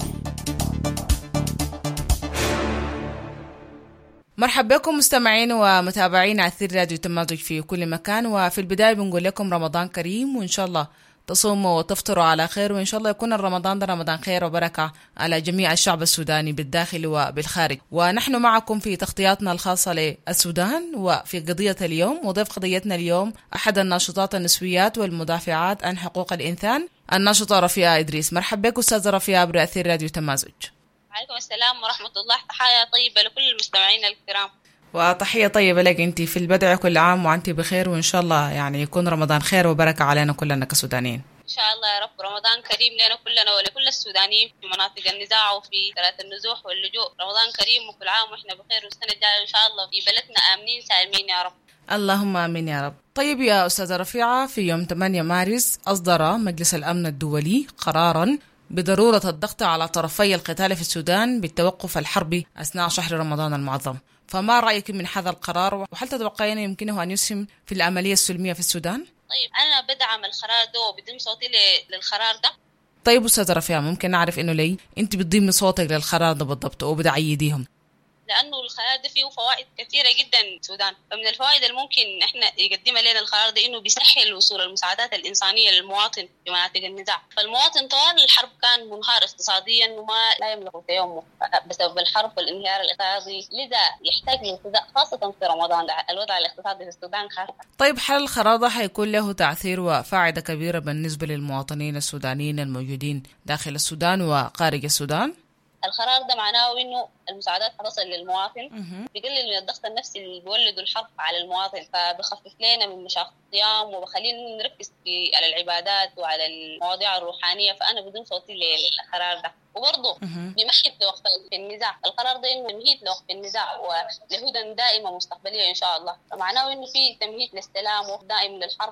مرحبا بكم مستمعين ومتابعين أثير راديو تمازج في كل مكان. وفي البداية بنقول لكم رمضان كريم، وإن شاء الله تصوموا وتفطروا على خير، وإن شاء الله يكون الرمضان ده رمضان خير وبركة على جميع الشعب السوداني بالداخل وبالخارج. ونحن معكم في تغطياتنا الخاصة للسودان وفي قضية اليوم. وضيف قضيتنا اليوم أحد الناشطات النسويات والمدافعات عن حقوق الإنسان، الناشطة رفيعة إدريس. مرحبا بك أستاذة رفيعة عبر أثير راديو تمازج. وعليكم السلام ورحمة الله. تحية طيبة لكل المستمعين الكرام. وتحية طيبة لك أنت في البدع، كل عام وأنت بخير، وإن شاء الله يعني يكون رمضان خير وبركة علينا كلنا كسودانيين إن شاء الله يا رب. رمضان كريم لنا كلنا ولكل السودانيين في مناطق النزاع وفي ثلاث النزوح واللجوء. رمضان كريم وكل عام وإحنا بخير، والسنة الجاية إن شاء الله في بلدنا آمنين سالمين يا رب. اللهم آمين يا رب. طيب يا أستاذة رفيعة، في يوم 8 مارس أصدر مجلس الأمن الدولي قراراً بضرورة الضغط على طرفي القتال في السودان بالتوقف الحربي أثناء شهر رمضان المعظم. فما رأيك من هذا القرار، وهل تتوقعين يمكنه أن يسهم في العملية السلمية في السودان؟ طيب أنا بدعم القرار ده وبدم صوتي للقرار ده. طيب أستاذة رفيعة، ممكن نعرف إنه ليه أنت بتضمي صوتك للقرار ده بالضبط وبتعيديهم؟ لأنه القرار ده فيه فوائد كثيرة جدا السودان. فمن الفوائد اللي ممكن إحنا يقدمها لنا القرار ده إنه بيسهل وصول المساعدات الإنسانية للمواطن في مناطق النزاع. فالمواطن طوال الحرب كان منهار اقتصاديا وما لا يملك يومه بسبب الحرب والانهيار الاقتصادي، لذا يحتاج للغذاء خاصة في رمضان. الوضع الاقتصادي في السودان خاصة. طيب هل القرار ده حيكون له تأثير وفائدة كبيرة بالنسبة للمواطنين السودانيين الموجودين داخل السودان وخارج السودان؟ القرار ده معناه انه المساعدات هتصل للمواطن، بيقلل من الضغط النفسي اللي بيولده الحرب على المواطن، فبخفف لنا من مشاق الصيام وبخلينا نركز على العبادات وعلى المواضيع الروحانيه. فانا بدون صوتي للقرار ده. وبرضه بيمهد لوقف النزاع. القرار ده انه يمهد لوقف النزاع ولهدى دائمه مستقبليه ان شاء الله، فمعناه انه في تمهيد للسلام ودائم للحرب.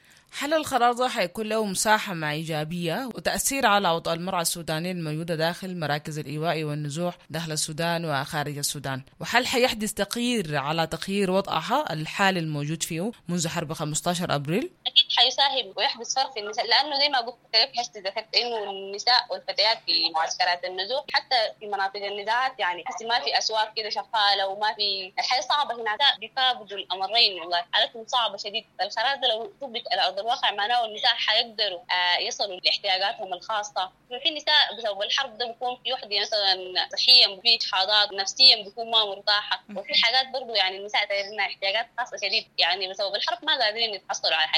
هل القرار ده حيكون له مساحة إيجابية وتأثير على أوضاع المرأة السودانية الموجودة داخل مراكز الإيواء والنزوح داخل السودان وخارج السودان؟ وهل حيحدث تغيير على تغيير وضعها الحالي الموجود فيه منذ حرب 15 أبريل؟ أكيد حيساهم ويحدث فرق في النساء، لأنه زي ما قلت لك حسي ذكرت إنه النساء والفتيات في معسكرات النزوح حتى في مناطق النزاعات يعني حسي ما في أسواق كده شغالة وما في. الحياة صعبة هناك، بيقابلوا الأمرين والله، حالتهم صعبة شديد. فالقرار ده لو طبق على أرض الواقع معناه النساء حيقدروا يصلوا لاحتياجاتهم الخاصة. في نساء بسبب الحرب ده بيكون في وحدة مثلا صحيا في إجحاضات، نفسيا بيكون ما مرتاحة، وفي حاجات برضو يعني النساء تعرفنا احتياجات خاصة شديد يعني بسبب الحرب ما قادرين يتحصلوا على الحاجات دي.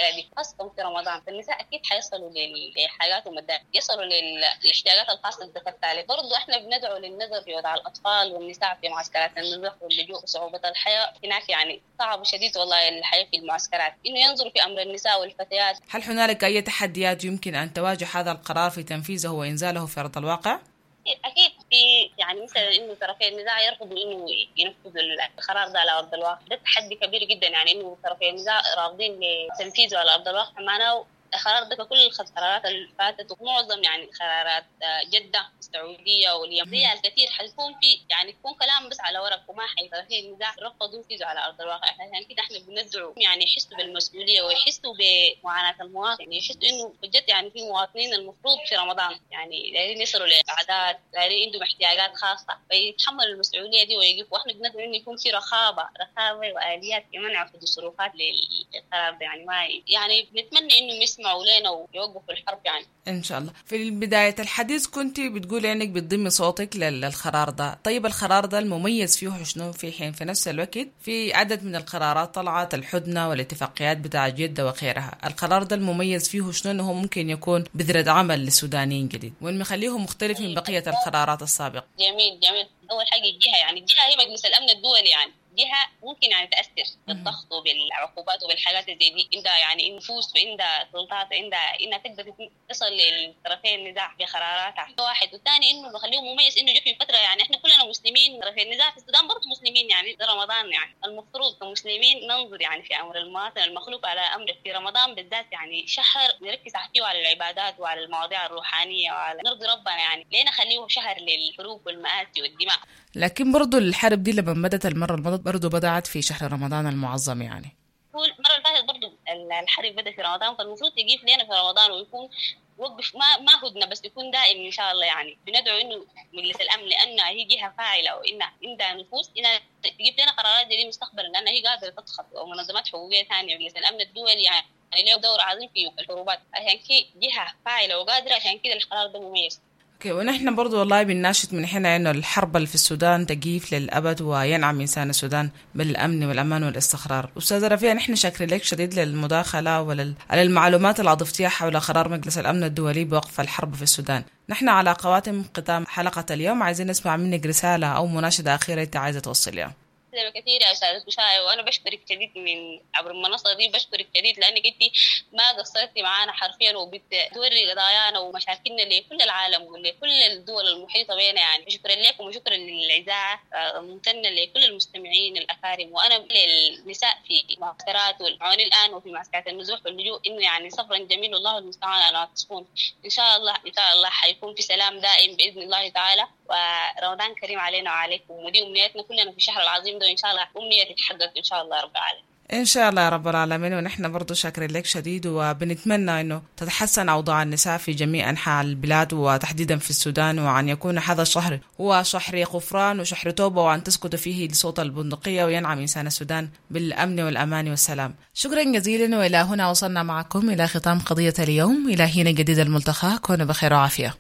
خاصة في رمضان. فالنساء أكيد حيصلوا لحاجات ومدات، يصلوا للاحتياجات الخاصة اللي ذكرت عليه. برضو إحنا بندعو للنظر في وضع الأطفال والنساء في معسكرات النزوح واللجوء وصعوبة الحياة هناك، يعني صعب شديد والله الحياة في المعسكرات، إنه ينظروا في أمر النساء والفتيات. هل هنالك أي تحديات يمكن أن تواجه هذا القرار في تنفيذه وإنزاله في أرض الواقع؟ أكيد في يعني مثلا إنه طرفي النزاع يرفضوا إنه ينفذوا القرار ده على أرض الواقع، ده تحدي كبير جدا. يعني إنه طرفي النزاع رافضين لتنفيذه على أرض الواقع، معناه القرار ده كل القرارات اللي فاتت ومعظم يعني قرارات جدة السعودية واليمنية الكثير حيكون في يعني يكون كلام بس على ورق وما حيطرفي النزاع رفضوا ينفذوا على أرض الواقع. عشان كده إحنا بندعو يعني يحسوا بالمسؤولية ويحسوا بمعاناة المواطن، يحسوا إنه بجد يعني في مواطنين المفروض في رمضان يعني دايرين يصلوا لأعداد، دايرين عندهم احتياجات خاصة، فيتحملوا المسؤولية دي ويقفوا. وإحنا بندعو إنه يكون في رقابة وآليات كمان في التصرفات للقرار ده. يعني ما يعني بنتمنى إنه يسمعوا لنا ويوقفوا الحرب يعني إن شاء الله. في بداية الحديث كنت بتقولي إنك بتضمي صوتك للقرار ده. طيب القرار ده المميز فيه شنو؟ في حين في نفس الوقت في عدد من القرارات طلعت الحدنة والاتفاقيات بتاع جدة وغيرها، القرار ده المميز فيه شنو؟ إنه ممكن يكون بذرة عمل للسودانيين جديد وإن مخليه مختلف من بقية القرارات السابقة. جميل. أول حاجة الجهة، يعني الجهة هي مجلس الأمن الدولي، يعني جهة ممكن يعني تأثر بالضغط وبالعقوبات وبالحاجات زي دي، عندها يعني نفوذ وعندها سلطات وعندها إنها تقدر تصل للطرفين النزاع بقراراتها. واحد والثاني إنه بخليه مميز إنه جه في فترة يعني إحنا كلنا مسلمين، طرفين النزاع في السودان برضه مسلمين، يعني ده رمضان يعني المفروض كمسلمين ننظر يعني في أمر المواطن المخلوق على أمره في رمضان بالذات، يعني شهر نركز فيه على العبادات وعلى المواضيع الروحانية وعلى نرضي ربنا، يعني ليه نخليه شهر للحروب والمآسي والدماء. لكن برضو الحرب دي لما بدت المرة الماضية برضو بدأت في شهر رمضان المعظم، يعني هو المرة اللي فاتت برضو الحرب بدأت في رمضان، فالمفروض يجيب لنا في رمضان ويكون وقف ما هدنة بس يكون دائم إن شاء الله. يعني بندعو إنه مجلس الأمن لأنها هي جهة فاعلة وإنها عندها نفوذ إنها تجيب لنا قرارات دي مستقبلا، لأنها هي قادرة تضغط ومنظمات حقوقية ثانية. مجلس الأمن الدولي يعني له دور عظيم في الحروبات، عشان كده جهة فاعلة وقادرة، عشان كده القرار ده مميز. ونحن برضو والله بنناشد من هنا إنه الحرب اللي في السودان تقيف للأبد وينعم إنسان السودان بالأمن والأمان والاستقرار. أستاذة رفيع، نحن شاكرين لك شديد للمداخلة على المعلومات اللي أضفتيها حول قرار مجلس الأمن الدولي بوقف الحرب في السودان. نحن على قواتم ختام حلقة اليوم عايزين نسمع منك رسالة أو مناشدة أخيرة أنت عايزة توصليها. كثير يا أستاذ بشاي، وأنا بشكرك شديد من عبر المنصة دي، بشكرك شديد لأنك أنت ما قصرتي معانا حرفيا وبتوري قضايانا ومشاكلنا لكل العالم ولكل الدول المحيطة بينا. يعني شكرا لكم وشكرا للإذاعة، ممتنة لكل المستمعين الأكارم. وأنا للنساء في معسكرات والمعاونين الآن وفي معسكرات النزوح واللجوء إنه يعني صبرا جميل والله المستعان على تصفون. إن شاء الله حيكون في سلام دائم بإذن الله تعالى، ورمضان كريم علينا وعليكم، ودي أمنياتنا كلنا في الشهر العظيم ده، وإن شاء الله أمنية تتحقق إن شاء الله رب العالمين. إن شاء الله يا رب العالمين. ونحن برضو شاكرين لك شديد وبنتمنى أنه تتحسن أوضاع النساء في جميع أنحاء البلاد وتحديدا في السودان، وأن يكون هذا الشهر هو شهر غفران وشهر توبة، وأن تسكت فيه لصوت البندقية وينعم إنسان السودان بالأمن والأمان والسلام. شكرا جزيلا. وإلى هنا وصلنا معكم إلى ختام قضية اليوم. إلى حين جديد الملتقى، كونوا بخير وعافية.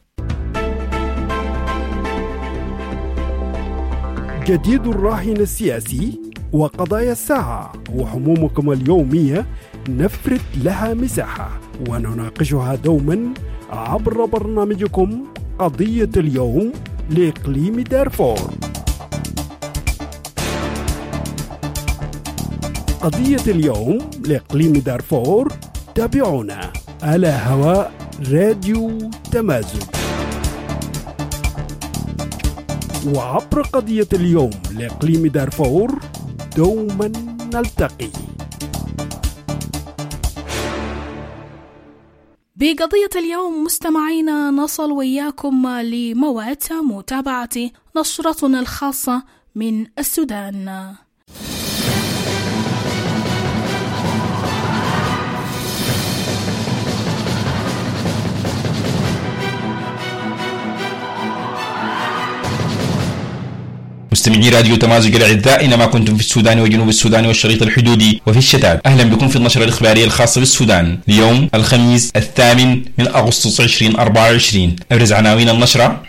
جديد الراهن السياسي وقضايا الساعة وحمومكم اليومية نفرد لها مساحة ونناقشها دوما عبر برنامجكم قضية اليوم لإقليم دارفور. قضية اليوم لإقليم دارفور تابعونا على هواء راديو تمازج، وعبر قضية اليوم لإقليم دارفور دوما نلتقي. بقضية اليوم مستمعينا نصل وإياكم لموعد متابعة نشرتنا الخاصة من السودان. مستمعي راديو تمازج الأعزاء، أينما كنتم في السودان وجنوب السودان والشريط الحدودي وفي الشتات، أهلا بكم في النشرة الإخبارية الخاصة بالسودان اليوم الخميس 8 أغسطس 2024. أبرز عناوين النشرة: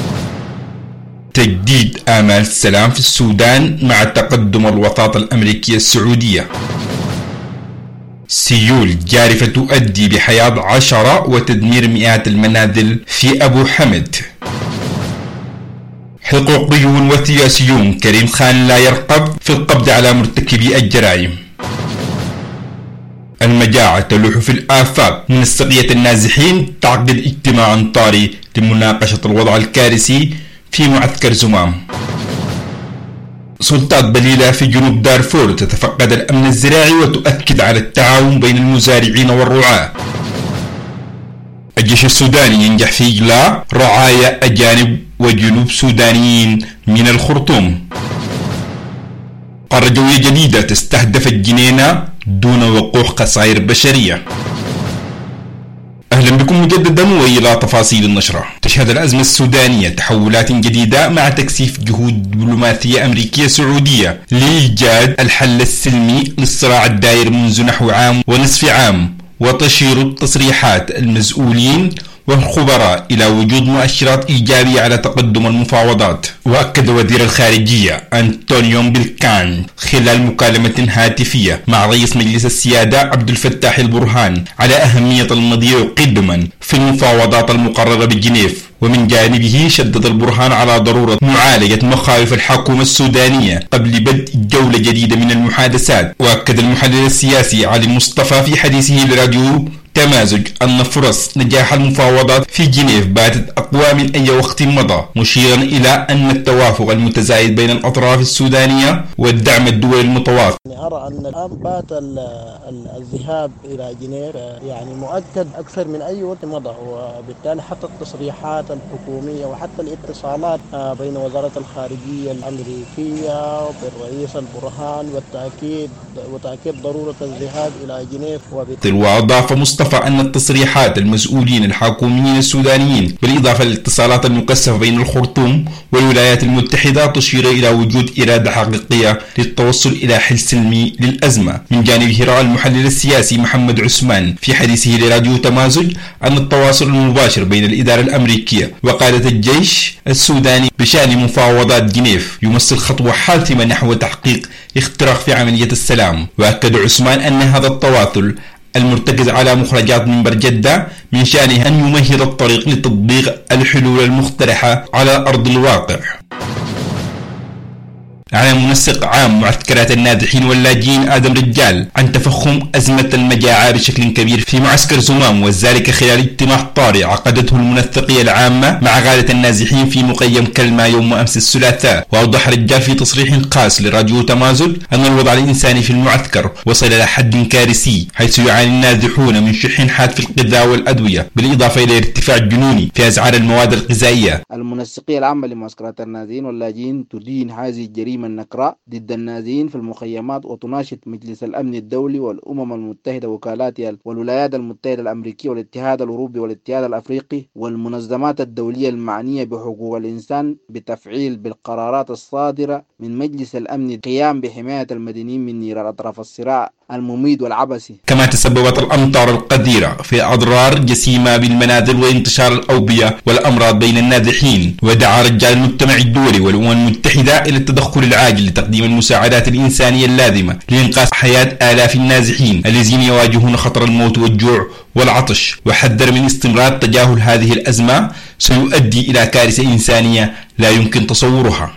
تجديد آمال السلام في السودان مع تقدم الوساطة الأمريكية السعودية. سيول جارفة تؤدي بحياة 10 وتدمير مئات المنازل في أبو حمد. حقوقيون وسياسيون كريم خان لا يرقب في القبض على مرتكبي الجرائم. المجاعة تلوح في الآفاق، منسقية النازحين تعقد اجتماع طارئ لمناقشة الوضع الكارثي في معسكر زمام. سلطات بليلة في جنوب دارفور تتفقد الأمن الزراعي وتؤكد على التعاون بين المزارعين والرعاة. الجيش السوداني ينجح في إجلاء رعايا أجانب وجنوب سودانيين من الخرطوم. قارة جوية جديدة تستهدف الجنينة دون وقوع خسائر بشرية. أهلا بكم مجددا وإلى تفاصيل النشرة. تشهد الأزمة السودانية تحولات جديدة مع تكثيف جهود دبلوماسية أمريكية سعودية لإيجاد الحل السلمي للصراع الدائر منذ نحو عام ونصف عام، وتشير التصريحات المسؤولين والخبراء إلى وجود مؤشرات إيجابية على تقدم المفاوضات. وأكد وزير الخارجية أنطونيو بلكان خلال مكالمة هاتفية مع رئيس مجلس السيادة عبد الفتاح البرهان على أهمية المضي قدما في المفاوضات المقررة بجنيف. ومن جانبه شدد البرهان على ضرورة معالجة مخاوف الحكومة السودانية قبل بدء جولة جديدة من المحادثات. وأكد المحلل السياسي علي مصطفى في حديثه لراديو تمازج أن فرص نجاح المفاوضات في جنيف باتت أقوى من أي وقت مضى، مشيرا إلى أن التوافق المتزايد بين الأطراف السودانية والدعم الدولي المتواصل. أرى أن الآن بات الذهاب إلى جنيف يعني مؤكد أكثر من أي وقت مضى، وبالتالي حتى التصريحات الحكومية وحتى الاتصالات بين وزارة الخارجية الأمريكية بالرئيس البرهان وتأكيد ضرورة الذهاب إلى جنيف. وأضاف مصطفى أن التصريحات المسؤولين الحكوميين السودانيين بالإضافة للاتصالات المكثفة بين الخرطوم والولايات المتحدة تشير إلى وجود إرادة حقيقية للتوصل إلى حل سلمي للأزمة. من جانبه رأى المحلل السياسي محمد عثمان في حديثه لراديو تمازج أن التواصل المباشر بين الإدارة الأمريكية وقادة الجيش السوداني بشأن مفاوضات جنيف يمثل خطوة حاسمة نحو تحقيق اختراق في عملية السلام. وأكد عثمان أن هذا التواصل المرتكز على مخرجات منبر جدة من شأنه أن يمهد الطريق لتطبيق الحلول المقترحة على أرض الواقع. أعلن منسق عام معسكرات النازحين واللاجئين آدم رجال عن تفخم أزمة المجاعة بشكل كبير في معسكر زمام، وذلك خلال اجتماع طارئ عقدته المنسقية العامة مع غالة النازحين في مخيم كلمة يوم أمس الثلاثاء. وأوضح رجال في تصريح خاص لراديو تمازل أن الوضع الإنساني في المعسكر وصل إلى حد كارثي، حيث يعاني النازحون من شح حاد في الغذاء والأدوية، بالإضافة إلى ارتفاع جنوني في أسعار المواد الغذائية. المنسقية العامة لمعسكرات النازحين واللاجئين تدين هذه الجريمة النكراء ضد النازحين في المخيمات، وتناشد مجلس الأمن الدولي والأمم المتحدة وكالاتها والولايات المتحدة الأمريكية والاتحاد الأوروبي والاتحاد الأفريقي والمنظمات الدولية المعنية بحقوق الإنسان بتفعيل بالقرارات الصادرة من مجلس الأمن القيام بحماية المدنيين من نيران أطراف الصراع المميت والعبثي. كما تسببت الأمطار القديرة في أضرار جسيمة بالمنازل وانتشار الأوبئة والأمراض بين النازحين. ودعا رجال المجتمع الدولي والأمم المتحدة إلى التدخل العاجل لتقديم المساعدات الإنسانية اللازمة لإنقاذ حياة آلاف النازحين الذين يواجهون خطر الموت والجوع والعطش. وحذر من استمرار تجاهل هذه الأزمة سيؤدي إلى كارثة إنسانية لا يمكن تصورها.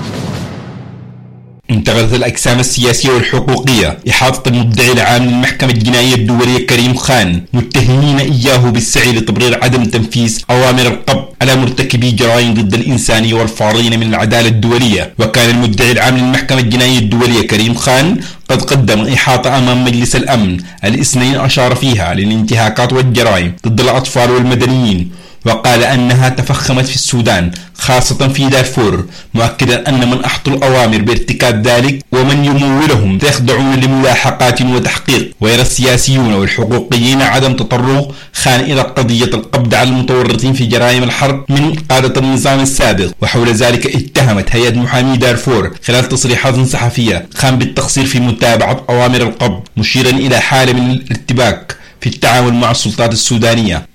انتقدت الأجسام السياسية والحقوقية إحاطة المدعي العام للمحكمة الجنائية الدولية كريم خان، متهمين إياه بالسعي لتبرير عدم تنفيذ أوامر القبض على مرتكبي جرائم ضد الإنسانية والفارين من العدالة الدولية. وكان المدعي العام للمحكمة الجنائية الدولية كريم خان قد قدم إحاطة أمام مجلس الأمن الاثنين أشار فيها للانتهاكات والجرائم ضد الأطفال والمدنيين، وقال أنها تفخمت في السودان خاصة في دارفور، مؤكدا أن من أحطوا الأوامر بارتكاب ذلك ومن يمولهم سيخضعون لملاحقات وتحقيق. ويرى السياسيون والحقوقيين عدم تطرق خان إلى قضية القبض على المتورطين في جرائم الحرب من قادة النظام السابق. وحول ذلك اتهمت هيئة محامي دارفور خلال تصريحات صحفية خان بالتقصير في متابعة أوامر القبض، مشيرا إلى حالة من الارتباك في التعامل مع السلطات السودانية.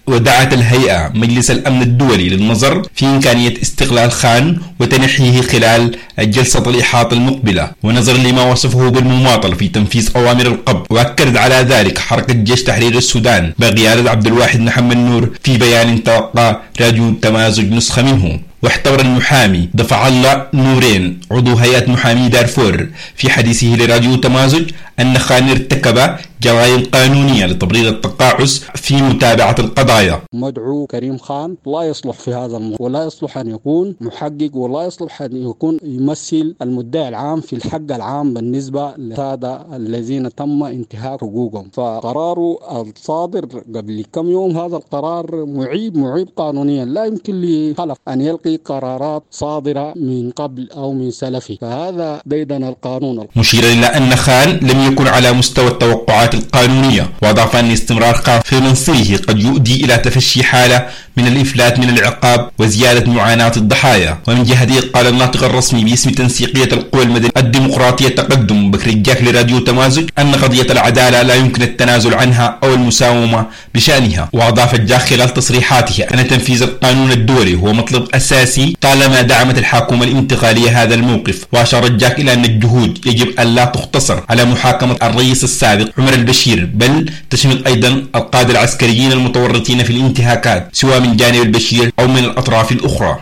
ودعت الهيئة مجلس الأمن الدولي للنظر في إمكانية استقلال خان وتنحيه خلال الجلسة الإحاطة المقبلة، ونظر لما وصفه بالمماطلة في تنفيذ أوامر القبض. وأكد على ذلك حركة جيش تحرير السودان بقيادة عبد الواحد محمد نور في بيان تلقى راديو تمازج نسخة منه. واحتضر المحامي دفع الله نورين عضو هيئة محامي دارفور في حديثه لراديو تمازج أن خان ارتكب جرائم قانونية لتبرير التقاعس في متابعة القضايا. مدعو كريم خان لا يصلح في هذا الموضوع، ولا يصلح أن يكون محقق، ولا يصلح أن يكون يمثل المدعي العام في الحق العام بالنسبة للسادة الذين تم انتهاك حقوقهم. فقراره الصادر قبل كم يوم هذا القرار معيب قانونيا، لا يمكن لخلف أن يلقي قرارات صادرة من قبل أو من سلفه، فهذا ديدن القانون. مشيرا إلى أن خان لم يكن على مستوى التوقعات القانونية، وأضاف أن استمرار خان في منصبه قد يؤدي إلى تفشي حالة من الإفلات من العقاب وزيادة معاناة الضحايا. ومن جهته قال الناطق الرسمي باسم تنسيقية القوى المدنية الديمقراطية تقدم بكر الجاك لراديو تمازج أن قضية العدالة لا يمكن التنازل عنها أو المساومة بشأنها. وأضاف الجاك خلال تصريحاته أن تنفيذ القانون الدولي هو مطلب أساسي طالما دعمت الحكومة الانتقالية هذا الموقف. وأشار الجاك إلى أن الجهود يجب أن لا تقتصر على محاكمة الرئيس السابق عمر البشير، بل تشمل أيضا القادة العسكريين المتورطين في الانتهاكات سواء من جانب البشير أو من الأطراف الأخرى.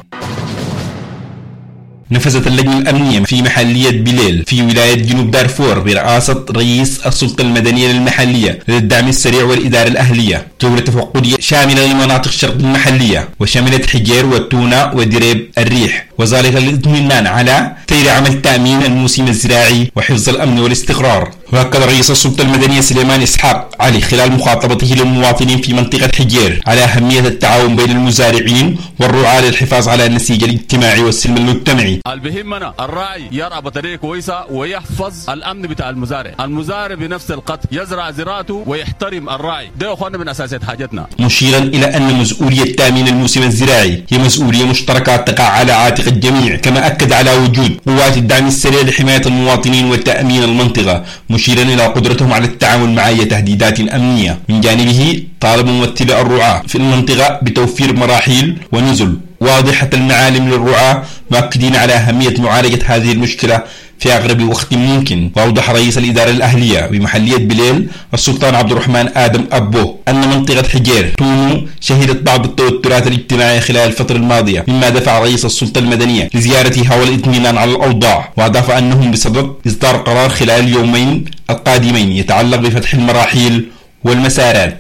نفذت اللجنة الأمنية في محلية بليل في ولاية جنوب دارفور برئاسة رئيس السلطة المدنية للمحلية للدعم السريع والإدارة الأهلية جولة تفقدية شاملة لمناطق الشرق المحلية، وشملت حجير وتونة ودريب الريح، وذلك للاطمئنان على سير عمل تأمين الموسم الزراعي وحفظ الأمن والاستقرار. وأكد رئيس السلطة المدنية سليمان إسحاق علي خلال مخاطبته للمواطنين في منطقة حجير على أهمية التعاون بين المزارعين والرعاة للحفاظ على النسيج الاجتماعي والسلم المجتمعي. البهمنا الراعي يرعى بطريقة كويسة ويحفظ الأمن بتاع المزارع بنفس القدر يزرع زراعته ويحترم الراعي، ده أخوانا من أساسات حاجتنا. مشيرا إلى أن مسؤولية تأمين الموسم الزراعي هي مسؤولية مشتركة تقع على عاتق الجميع، كما أكد على وجود قوات الدعم السريع لحماية المواطنين وتأمين المنطقة، مشيرا إلى قدرتهم على التعامل مع أي تهديدات أمنية. من جانبه طالب ممثل الرعاة في المنطقة بتوفير مراحل ونزل واضحة المعالم للرعاة، مؤكدين على أهمية معالجة هذه المشكلة في أقرب وقت ممكن. وأوضح رئيس الإدارة الأهلية بمحلية بليل السلطان عبد الرحمن آدم أبو أن منطقة حجير تونو شهدت بعض التوترات الاجتماعية خلال الفترة الماضية، مما دفع رئيس السلطة المدنية لزيارتها والاطمئنان على الأوضاع. وأضاف أنهم بصدد إصدار قرار خلال اليومين القادمين يتعلق بفتح المراحل والمسارات.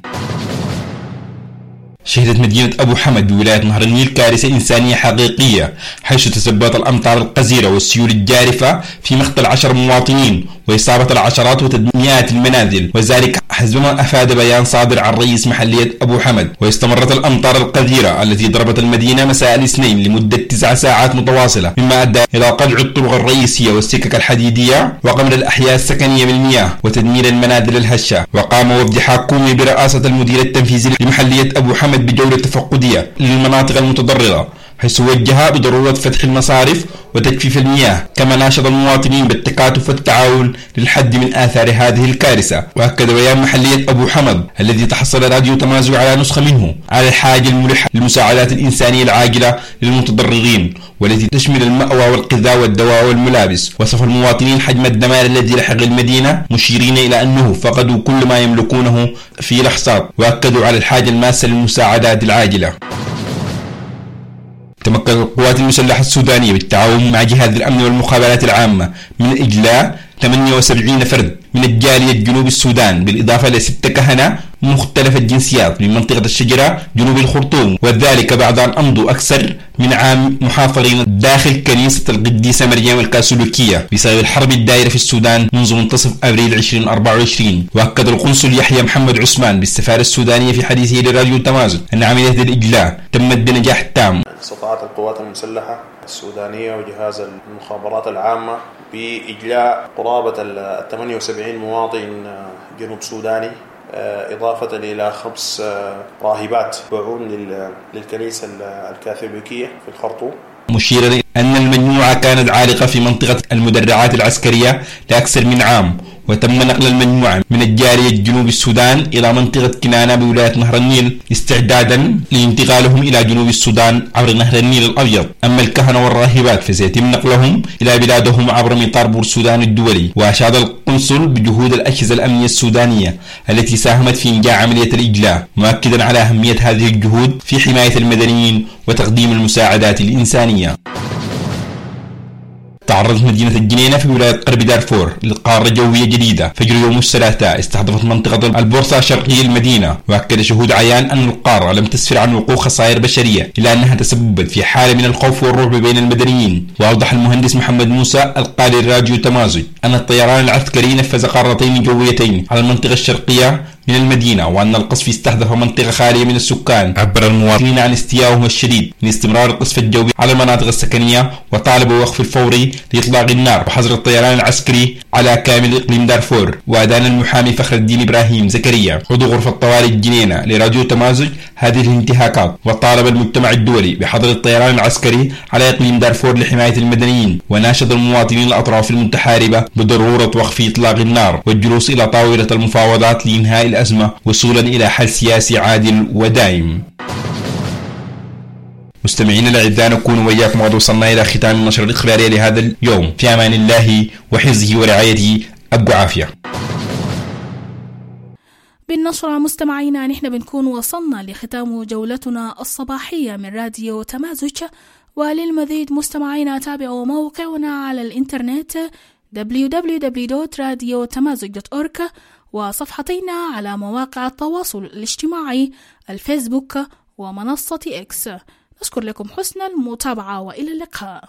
شهدت مدينة أبو حمد بولاية نهر النيل كارثة إنسانية حقيقية، حيث تسببت الأمطار القزيرة والسيول الجارفة في مقتل 10 مواطنين وإصابة العشرات وتدميات المنازل، وذلك حسب ما أفاد بيان صادر عن رئيس محلية أبو حمد. واستمرت الأمطار القذرة التي ضربت المدينة مساء الاثنين لمدة 9 ساعات متواصلة، مما أدى إلى قطع الطرق الرئيسية والسكك الحديدية وقمع الأحياء السكنية بالمياه وتدمير المنازل الهشة. وقام وفد حكومي برئاسة المدير التنفيذي لمحلية أبو حمد بجولة تفقدية للمناطق المتضررة، حيث وجه بضرورة فتح المصارف وتجفيف المياه، كما ناشد المواطنين بالتكاتف والتعاون للحد من آثار هذه الكارثة. وأكد بيان محلية أبو حمد الذي تحصل راديو تمازج على نسخة منه على الحاجة الملحة للمساعدات الإنسانية العاجلة للمتضررين، والتي تشمل المأوى والغذاء والدواء والملابس. وصف المواطنين حجم الدمار الذي لحق المدينة، مشيرين إلى أنه فقدوا كل ما يملكونه في لحظات، وأكدوا على الحاجة الماسة للمساعدات العاجلة. تمكن القوات المسلحة السودانية بالتعاون مع جهاز الأمن والمخابرات العامة من إجلاء 78 فرد من الجالية جنوب السودان، بالإضافة ل6 كهنة مختلف الجنسيات من منطقة الشجرة جنوب الخرطوم، وذلك بعد أن أمضوا أكثر من عام محاصرين داخل كنيسة القديسة مريم الكاثوليكية بسبب الحرب الدائرة في السودان منذ منتصف أبريل 2024. وأكد القنصل يحيى محمد عثمان بالسفارة السودانية في حديثه لراديو تمازج أن عملية الإجلاء تمت بنجاح تام. استطاعت القوات المسلحة السودانية وجهاز المخابرات العامة بإجلاء قرابة 78 مواطن جنوب سوداني، إضافة إلى 5 راهبات بعون للكنيسة الكاثوليكية في الخرطوم، مشيرا أن المجموعة كانت عالقة في منطقة المدرعات العسكرية لأكثر من عام، وتم نقل المجموعة من الجالية جنوب السودان إلى منطقة كنانة بولاية نهر النيل استعدادا لانتقالهم إلى جنوب السودان عبر نهر النيل الأبيض. أما الكهنة والراهبات فسيتم نقلهم إلى بلادهم عبر مطار بورسودان الدولي. وأشاد القنصل بجهود الأجهزة الأمنية السودانية التي ساهمت في إنجاح عملية الإجلاء، مؤكدا على أهمية هذه الجهود في حماية المدنيين وتقديم المساعدات الإنسانية. تعرضت مدينة الجنينة في ولاية غرب دارفور لقارة جوية جديدة فجر يوم الثلاثاء استهدفت منطقة البورصة شرقي المدينة. وأكد شهود عيان أن القارة لم تسفر عن وقوع خسائر بشرية إلا أنها تسببت في حالة من الخوف والرعب بين المدنيين. وأوضح المهندس محمد موسى القائد الراديو تمازج أن الطيران العسكري نفذ قارتين جويتين على المنطقة الشرقية من المدينة، وأن القصف استهدف منطقة خالية من السكان. عبر المواطنين عن استيائهم الشديد من استمرار القصف الجوي على المناطق السكنية، وطالبوا الوقف الفوري لإطلاق النار وحظر الطيران العسكري على كامل إقليم دارفور. وأدان المحامي فخر الدين إبراهيم زكريا عضو غرفة طوارئ الجنينة لراديو تمازج هذه الانتهاكات، وطالب المجتمع الدولي بحظر الطيران العسكري على إقليم دارفور لحماية المدنيين. وناشد المواطنين الأطراف المتحاربة بضرورة وقف إطلاق النار والجلوس إلى طاولة المفاوضات لإنهاء الأزمة وصولا إلى حل سياسي عادل ودائم. مستمعين الأعزاء، نكون وإياكم وقد وصلنا إلى ختام النشرة الإخبارية لهذا اليوم. في أمان الله وحفظه ورعايته، أبو عافية. بالنشرة مستمعينا نحن بنكون وصلنا لختام جولتنا الصباحية من راديو تمازج. وللمزيد مستمعينا تابعوا موقعنا على الإنترنت www.radiotamazig.org وصفحتنا على مواقع التواصل الاجتماعي الفيسبوك ومنصة إكس. نشكر لكم حسن المتابعة وإلى اللقاء.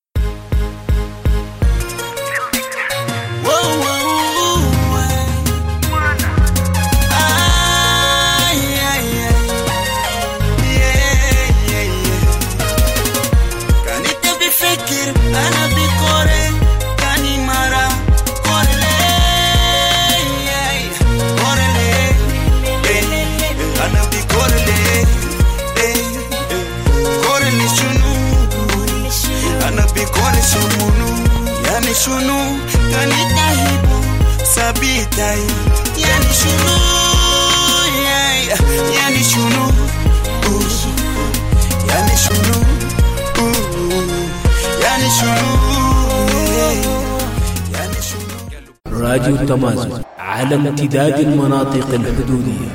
شنو كان يتهبو سبيتاي يعني شنو يعني شنو يعني شنو يعني شنو راديو تمازج على امتداد المناطق الحدودية.